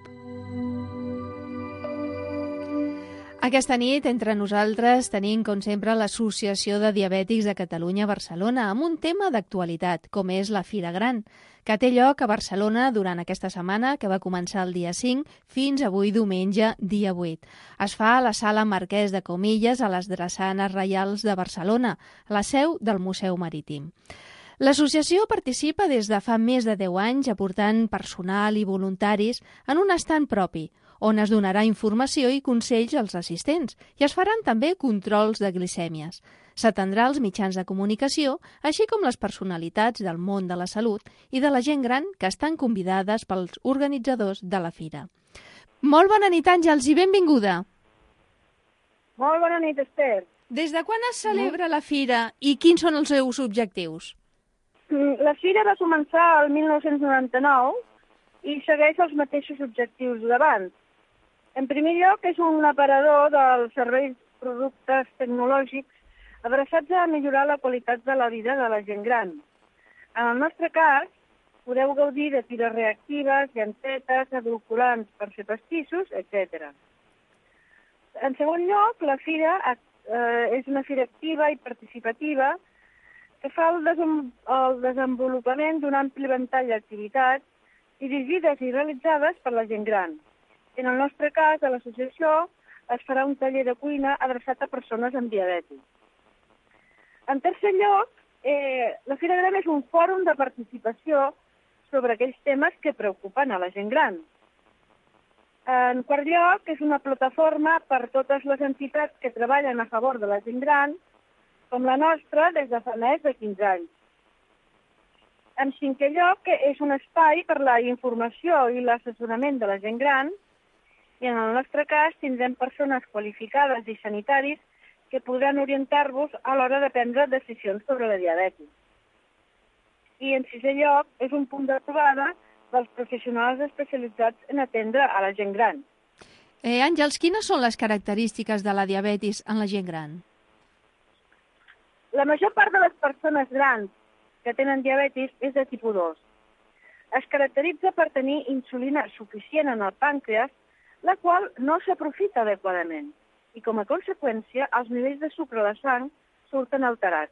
Aquesta nit, entre nosaltres, tenim, com sempre, l'Associació de Diabètics de Catalunya a Barcelona, amb un tema d'actualitat, com és la Fira Gran, que té lloc a Barcelona durant aquesta setmana, que va començar el dia cinc, fins avui diumenge, dia vuit. Es fa a la Sala Marquès de Comillas, a les Drassanes Reials de Barcelona, a la seu del Museu Marítim. L'associació participa des de fa més de deu anys aportant personal i voluntaris en un estand propi, on es donarà informació i consells als assistents i es faran també controls de glicèmies. S'atendrà als mitjans de comunicació, així com les personalitats del món de la salut i de la gent gran que estan convidades pels organitzadors de la fira. Molt bona nit, Àngels, i benvinguda. Molt bona nit, Esther. Des de quan es celebra la fira i quins són els seus objectius? La fira va començar el mil nou-cents noranta-nou i segueix els mateixos objectius d'abans. En primer lloc, és un aparador dels serveis productes tecnològics adreçats a millorar la qualitat de la vida de la gent gran. En el nostre cas, podeu gaudir de tires reactives, llantetes, edulcorants per fer pastissos, etcètera. En segon lloc, la fira eh, és una fira activa i participativa que fa el, desem el desenvolupament d'un ampli ventall d'activitats dirigides i realitzades per la gent gran. En el nostre cas, a l'associació, es farà un taller de cuina adreçat a persones amb diabetis. En tercer lloc, eh, la Fira Gran és un fòrum de participació sobre aquells temes que preocupen a la gent gran. En quart lloc, és una plataforma per totes les entitats que treballen a favor de la gent gran, com la nostra des de fa més de quinze anys. En cinquè lloc, és un espai per la informació i l'assessorament de la gent gran, i en el nostre cas tindrem persones qualificades i sanitaris que podran orientar-vos a l'hora de prendre decisions sobre la diabetis. I en sisè lloc, és un punt de trobada dels professionals especialitzats en atendre a la gent gran. Eh, Àngels, quines són les característiques de la diabetis en la gent gran? La major part de les persones grans que tenen diabetis és de tipus dos. Es caracteritza per tenir insulina suficient en el pàncreas, la qual no s'aprofita adequadament, i com a conseqüència els nivells de sucre a la sang surten alterats.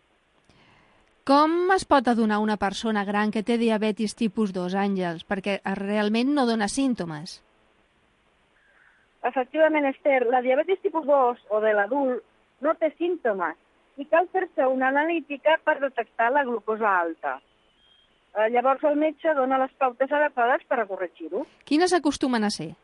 Com es pot adonar una persona gran que té diabetis tipus dos, Àngels? Perquè realment no dona símptomes. Efectivament, Esther, la diabetis tipus dos o de l'adult no té símptomes i cal fer-se una analítica per detectar la glucosa alta. Eh, llavors el metge dona les pautes adequades per a corregir-ho. Quines acostumen a ser?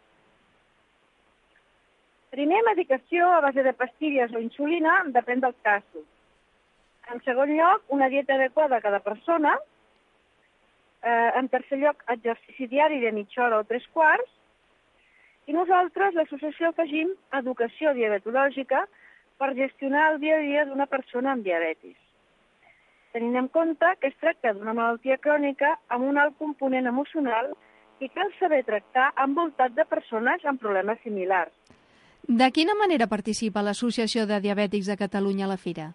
Primer, medicació a base de pastilles o insulina, depèn dels casos. En segon lloc, una dieta adequada a cada persona. Eh, en tercer lloc, exercici diari de mitja hora o tres quarts. I nosaltres, l'associació, afegim educació diabetològica per gestionar el dia a dia d'una persona amb diabetis. Tenint en compte que es tracta d'una malaltia crònica amb un alt component emocional i cal saber tractar envoltat de persones amb problemes similars. De quina manera participa l'Associació de Diabètics de Catalunya a la Fira?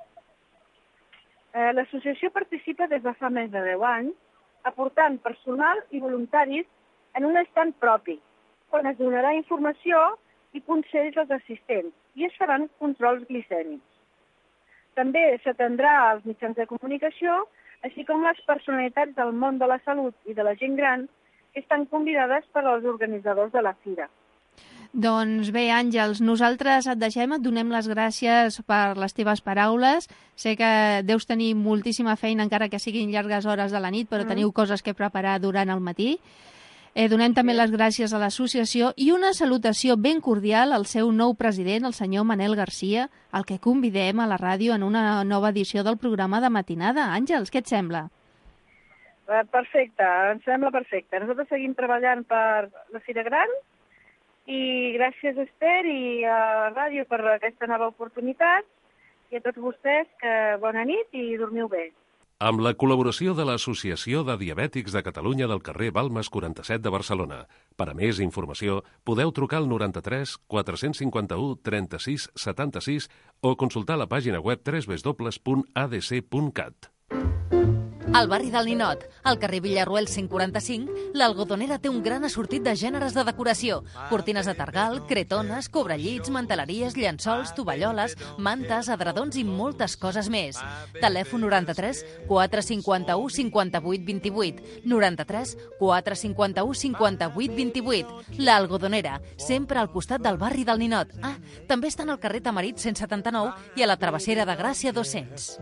Eh, L'associació participa des de fa més de deu anys, aportant personal i voluntaris en un estand propi, on es donarà informació i consells als assistents i es faran controls glicèmics. També s'atendrà als mitjans de comunicació, així com les personalitats del món de la salut i de la gent gran que estan convidades per als organitzadors de la Fira. Doncs bé, Àngels, nosaltres et deixem, et donem les gràcies per les teves paraules. Sé que deus tenir moltíssima feina, encara que siguin llargues hores de la nit, però mm. teniu coses que preparar durant el matí. Eh, donem també les gràcies a l'associació i una salutació ben cordial al seu nou president, el senyor Manel Garcia, al que convidem a la ràdio en una nova edició del programa de matinada. Àngels, què et sembla? Perfecte, em sembla perfecte. Nosaltres seguim treballant per la Fira Gran i gràcies, Esther, i a la ràdio per aquesta nova oportunitat i a tots vostès que bona nit i dormiu bé. Amb la col·laboració de l'Associació de Diabètics de Catalunya del carrer Balmes quaranta-set de Barcelona. Per a més informació, podeu trucar al noranta-tres quatre-cents cinquanta-u trenta-sis setanta-sis o consultar la pàgina web w w w punt a d c punt cat. Al barri del Ninot, al carrer Villarroel cent quaranta-cinc, l'Algodonera té un gran assortit de gèneres de decoració. Cortines de targal, cretones, cobrellits, manteleries, llençols, tovalloles, mantes, adredons i moltes coses més. Telèfon noranta-tres quatre cinquanta-u cinquanta-vuit vint-i-vuit, noranta-tres quatre cinquanta-u cinquanta-vuit vint-i-vuit. L'Algodonera, sempre al costat del barri del Ninot. Ah, també està al carrer Tamarit cent setanta-nou i a la Travessera de Gràcia dos-cents.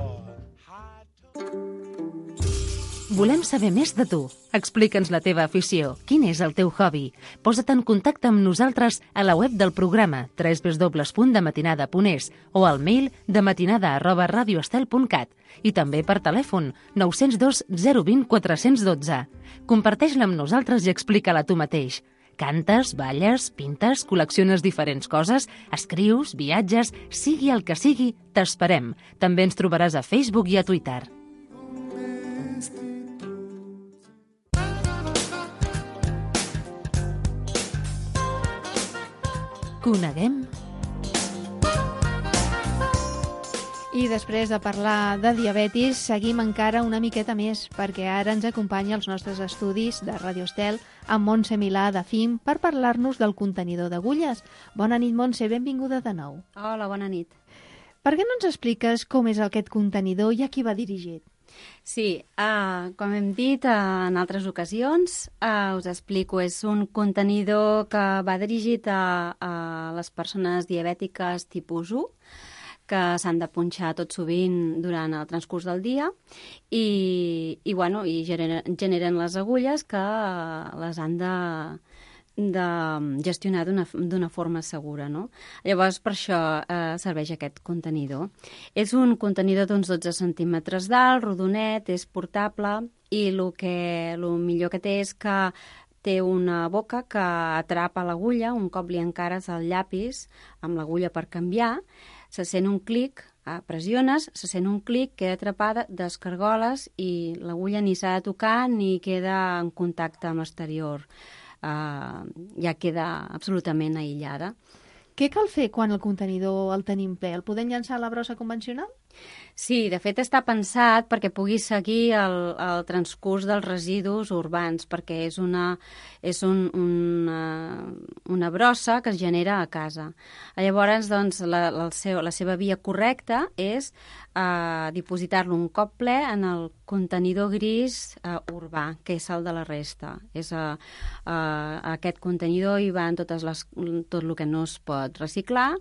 Volem saber més de tu. Explica'ns la teva afició. Quin és el teu hobby? Posa't en contacte amb nosaltres a la web del programa w w w punt dematinada punt es o al mail dematinada arroba radioestel punt cat i també per telèfon nou zero dos zero dos zero quatre un dos. Comparteix-la amb nosaltres i explica-la tu mateix. Cantes, balles, pintes, col·lecciones diferents coses, escrius, viatges, sigui el que sigui, t'esperem. També ens trobaràs a Facebook i a Twitter. Coneguem. I després de parlar de diabetis, seguim encara una miqueta més, perquè ara ens acompanya als nostres estudis de Radio Estel amb Montse Milà de F I M per parlar-nos del contenidor d'agulles. Bona nit, Montse, benvinguda de nou. Hola, bona nit. Per què no ens expliques com és aquest contenidor i a qui va dirigit? Sí, uh, com hem dit uh, en altres ocasions, uh, us explico, és un contenidor que va dirigit a, a les persones diabètiques tipus u, que s'han de punxar tot sovint durant el transcurs del dia i, i, bueno, i generen, generen les agulles que uh, les han de... de gestionar d'una forma segura, no? Llavors, per això eh, serveix aquest contenidor. És un contenidor d'uns dotze centímetres d'alt, rodonet, és portable i el que el millor que té és que té una boca que atrapa l'agulla, un cop li encares el llapis amb l'agulla per canviar, se sent un clic, eh, pressiones, se sent un clic, queda atrapada, descargoles i l'agulla ni s'ha de tocar ni queda en contacte amb l'exterior. Uh, ja queda absolutament aïllada. Què cal fer quan el contenidor el tenim ple? El podem llançar a la brossa convencional? Sí, de fet està pensat perquè pugui seguir el, el transcurs dels residus urbans, perquè és una, és un, una, una brossa que es genera a casa. Llavors, doncs, la, la, seu, la seva via correcta és eh, dipositar-lo un cop ple en el contenidor gris eh, urbà, que és el de la resta. És eh, eh, aquest contenidor hi van totes les, tot el que no es pot reciclar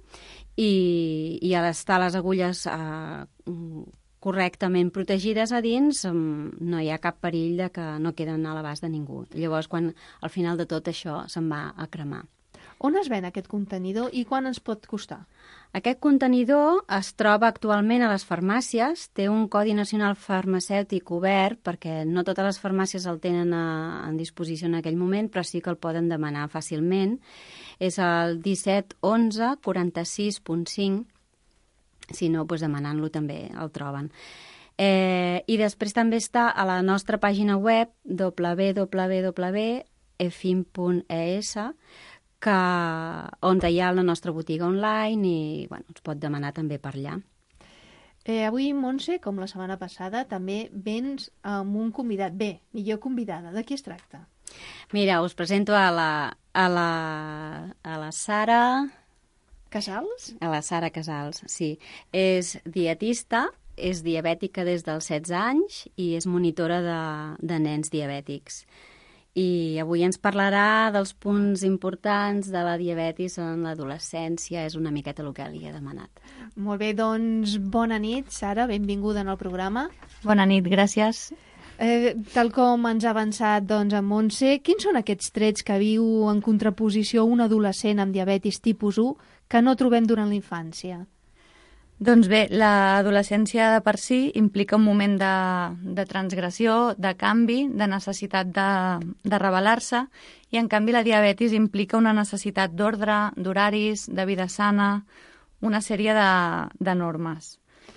i, i a estar les agulles eh, correctament protegides a dins no hi ha cap perill de que no queden a l'abast de ningú. Llavors, quan al final de tot això se'n va a cremar. On es ven aquest contenidor i quan ens pot costar? Aquest contenidor es troba actualment a les farmàcies, té un Codi Nacional Farmacèutic obert perquè no totes les farmàcies el tenen a, a disposició en aquell moment, però sí que el poden demanar fàcilment. És el disset onze quaranta-sis punt cinc, si no, doncs demanant-lo també el troben. Eh, I després també està a la nostra pàgina web w w w punt efim punt e s, que, on hi ha la nostra botiga online i bueno, ens pot demanar també per allà. Eh, avui, Montse, com la setmana passada, també vens amb un convidat. Bé, millor convidada. De qui es tracta? Mira, us presento a la, a la, a la Sara... Casals? A la Sara Casals, sí. És dietista, és diabètica des dels setze anys i és monitora de, de nens diabètics. I avui ens parlarà dels punts importants de la diabetis en l'adolescència. És una miqueta el que li he demanat. Molt bé, doncs bona nit, Sara, benvinguda en el programa. Bona nit, gràcies. Eh, tal com ens ha avançat doncs, en Montse, quins són aquests trets que viu en contraposició un adolescent amb diabetis tipus u que no trobem durant la infància? Doncs bé, l'adolescència de per si implica un moment de, de transgressió, de canvi, de necessitat de, de rebel·lar-se, i en canvi la diabetis implica una necessitat d'ordre, d'horaris, de vida sana, una sèrie de, de normes.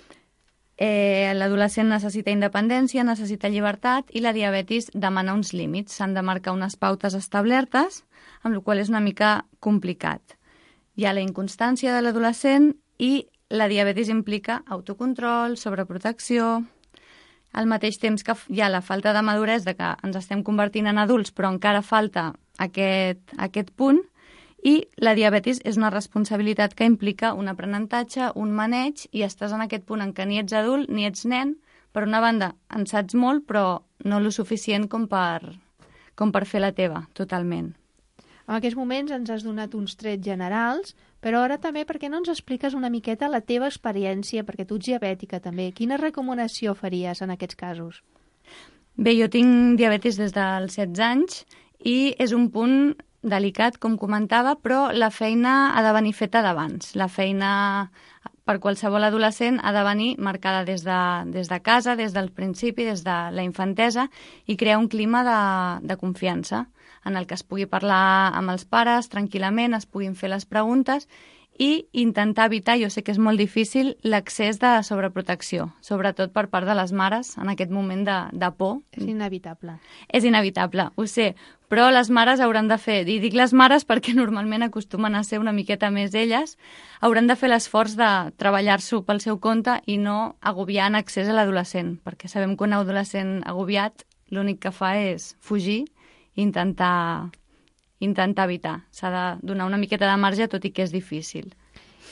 Eh, l'adolescent necessita independència, necessita llibertat, i la diabetis demana uns límits. S'han de marcar unes pautes establertes, amb la qual és una mica complicat. Hi ha la inconstància de l'adolescent i la diabetis implica autocontrol, sobreprotecció, al mateix temps que hi ha la falta de maduresa de que ens estem convertint en adults, però encara falta aquest, aquest punt, i la diabetis és una responsabilitat que implica un aprenentatge, un maneig, i estàs en aquest punt en què ni ets adult ni ets nen. Per una banda, en saps molt, però no lo suficient com per, com per fer la teva, totalment. En aquests moments ens has donat uns trets generals, però ara també, per què no ens expliques una miqueta la teva experiència, perquè tu ets diabètica també. Quina recomanació faries en aquests casos? Bé, jo tinc diabetis des dels setze anys i és un punt delicat, com comentava, però la feina ha de venir feta d'abans. La feina per qualsevol adolescent ha de venir marcada des de, des de casa, des del principi, des de la infantesa, i crear un clima de, de confiança en el que es pugui parlar amb els pares tranquil·lament, es puguin fer les preguntes i intentar evitar, jo sé que és molt difícil, l'accés de sobreprotecció, sobretot per part de les mares en aquest moment de, de por. És inevitable. És inevitable, ho sé, però les mares hauran de fer, i dic les mares perquè normalment acostumen a ser una miqueta més elles, hauran de fer l'esforç de treballar-s'ho pel seu compte i no agobiar en accés a l'adolescent, perquè sabem que un adolescent agobiat l'únic que fa és fugir i intentar... intentar evitar. S'ha de donar una miqueta de marge, tot i que és difícil.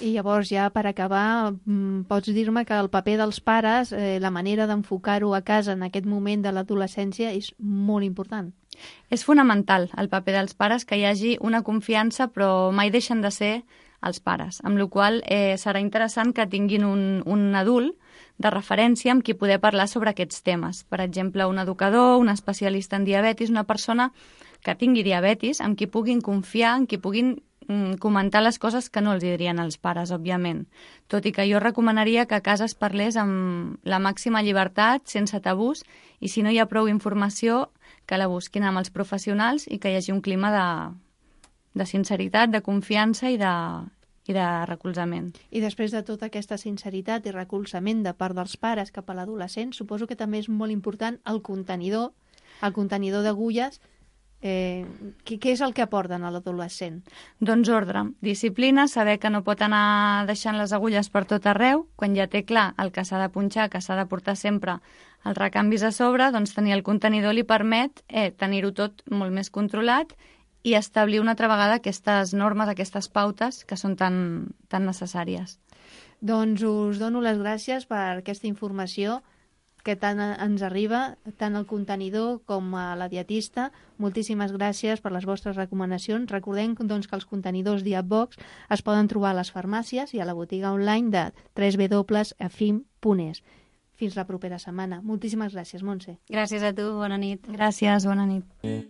I llavors ja per acabar pots dir-me que el paper dels pares, eh, la manera d'enfocar-ho a casa en aquest moment de l'adolescència és molt important. És fonamental el paper dels pares, que hi hagi una confiança però mai deixen de ser els pares, amb la qual cosa eh, serà interessant que tinguin un, un adult de referència amb qui poder parlar sobre aquests temes. Per exemple, un educador, un especialista en diabetis, una persona que tingui diabetis, amb qui puguin confiar, amb qui puguin mm, comentar les coses que no els dirien els pares, òbviament. Tot i que jo recomanaria que a casa es parlés amb la màxima llibertat, sense tabús, i si no hi ha prou informació, que la busquin amb els professionals i que hi hagi un clima de, de sinceritat, de confiança i de, i de recolzament. I després de tota aquesta sinceritat i recolzament de part dels pares cap a l'adolescent, suposo que també és molt important el contenidor, el contenidor d'agulles. Eh, què, què és el que aporten a l'adolescent? Doncs ordre, disciplina, saber que no pot anar deixant les agulles per tot arreu, quan ja té clar el que s'ha de punxar, que s'ha de portar sempre els recanvis a sobre, doncs tenir el contenidor li permet eh, tenir-ho tot molt més controlat i establir una altra vegada aquestes normes, aquestes pautes que són tan, tan necessàries. Doncs us dono les gràcies per aquesta informació que tant ens arriba, tant al contenidor com a la dietista. Moltíssimes gràcies per les vostres recomanacions. Recordem doncs, que els contenidors Dietbox es poden trobar a les farmàcies i a la botiga online de w w w punt efim punt es. Fins la propera setmana. Moltíssimes gràcies, Montse. Gràcies a tu, bona nit. Gràcies, bona nit.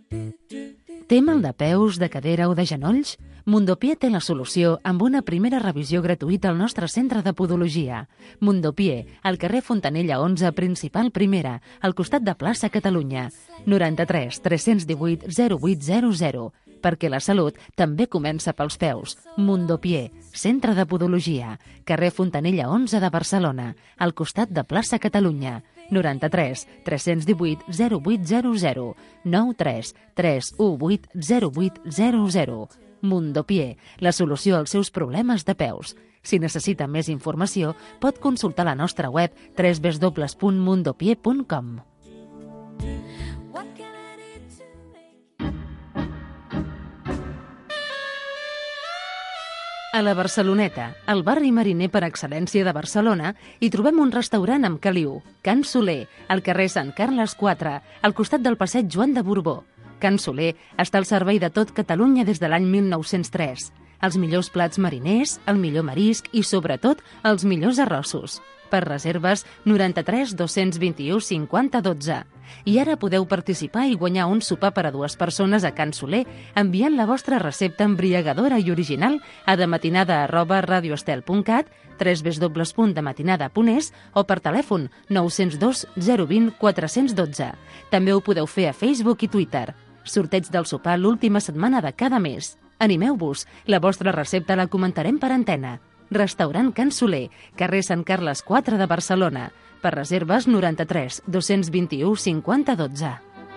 Té mal de peus, de cadera o de genolls? Mundopié té la solució amb una primera revisió gratuïta al nostre centre de podologia. Mundopié, al carrer Fontanella onze, principal primera, al costat de plaça Catalunya. noranta-tres tres cents divuit zero vuit zero zero. Perquè la salut també comença pels peus. Mundopié, centre de podologia, carrer Fontanella onze de Barcelona, al costat de plaça Catalunya. noranta-tres tres cents divuit zero vuit zero zero. nou tres tres u vuit zero vuit zero zero. Mundopié, la solució als seus problemes de peus. Si necessita més informació, pot consultar la nostra web w w w punt mundopié punt com. A la Barceloneta, el barri mariner per excel·lència de Barcelona, hi trobem un restaurant amb caliu, Can Soler, al carrer Sant Carles quatre, al costat del passeig Joan de Borbó. Can Soler està al servei de tot Catalunya des de l'any mil nou-cents tres. Els millors plats mariners, el millor marisc i, sobretot, els millors arrossos. Per reserves, noranta-tres dos-cents vint-i-u cinquanta dotze. I ara podeu participar i guanyar un sopar per a dues persones a Can Soler enviant la vostra recepta embriagadora i original a dematinada arroba radioestel punt cat, w w w punt dematinada punt es o per telèfon nou zero dos zero dos zero quatre un dos. També ho podeu fer a Facebook i Twitter. Sorteig del sopar l'última setmana de cada mes. Animeu-vos, la vostra recepta la comentarem per antena. Restaurant Can Soler, carrer Sant Carles quatre de Barcelona. Per reserves noranta-tres dos-cents vint-i-u cinquanta dotze.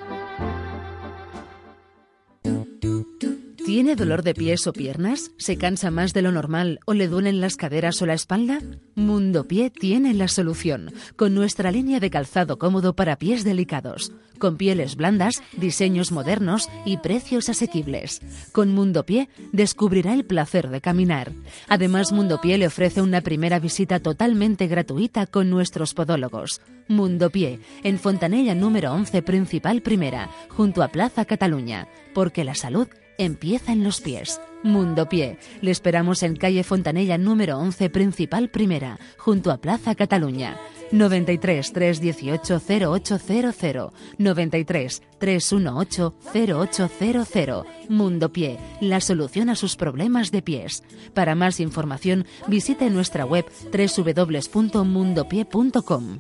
¿Tiene dolor de pies o piernas? ¿Se cansa más de lo normal o le duelen las caderas o la espalda? Mundopié tiene la solución, con nuestra línea de calzado cómodo para pies delicados, con pieles blandas, diseños modernos y precios asequibles. Con Mundopié descubrirá el placer de caminar. Además, Mundopié le ofrece una primera visita totalmente gratuita con nuestros podólogos. Mundopié, en Fontanella número once, principal primera, junto a Plaza Cataluña, porque la salud empieza en los pies. Mundopié. Le esperamos en calle Fontanella número once, principal primera, junto a Plaza Cataluña. noventa y tres, tres dieciocho, cero ocho cero cero. noventa y tres, tres dieciocho, cero ocho cero cero. Mundopié, la solución a sus problemas de pies. Para más información, visite nuestra web w w w punt mundopié punt com.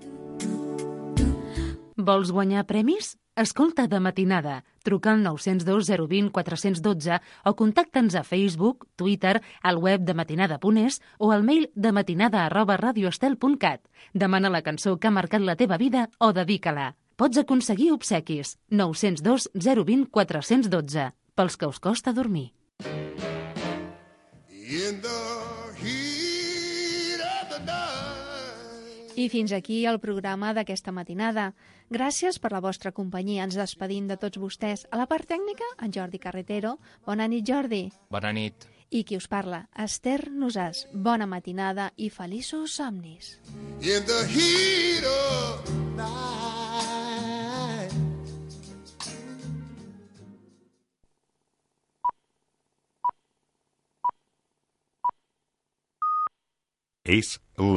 Vols guanyar premis? Escolta de matinada. Truca al nou zero dos zero dos zero quatre un dos o contacta'ns a Facebook, Twitter, al web de matinada punt es o al mail de matinada arroba radioestel punt cat. Demana la cançó que ha marcat la teva vida o dedica-la. Pots aconseguir obsequis. nou zero dos zero dos zero quatre un dos. Pels que us costa dormir. I fins aquí el programa d'aquesta matinada. Gràcies per la vostra companyia. Ens despedim de tots vostès. A la part tècnica, en Jordi Carretero. Bona nit, Jordi. Bona nit. I qui us parla, Esther Nosàs. Bona matinada i feliços somnis. In the heat of night. És la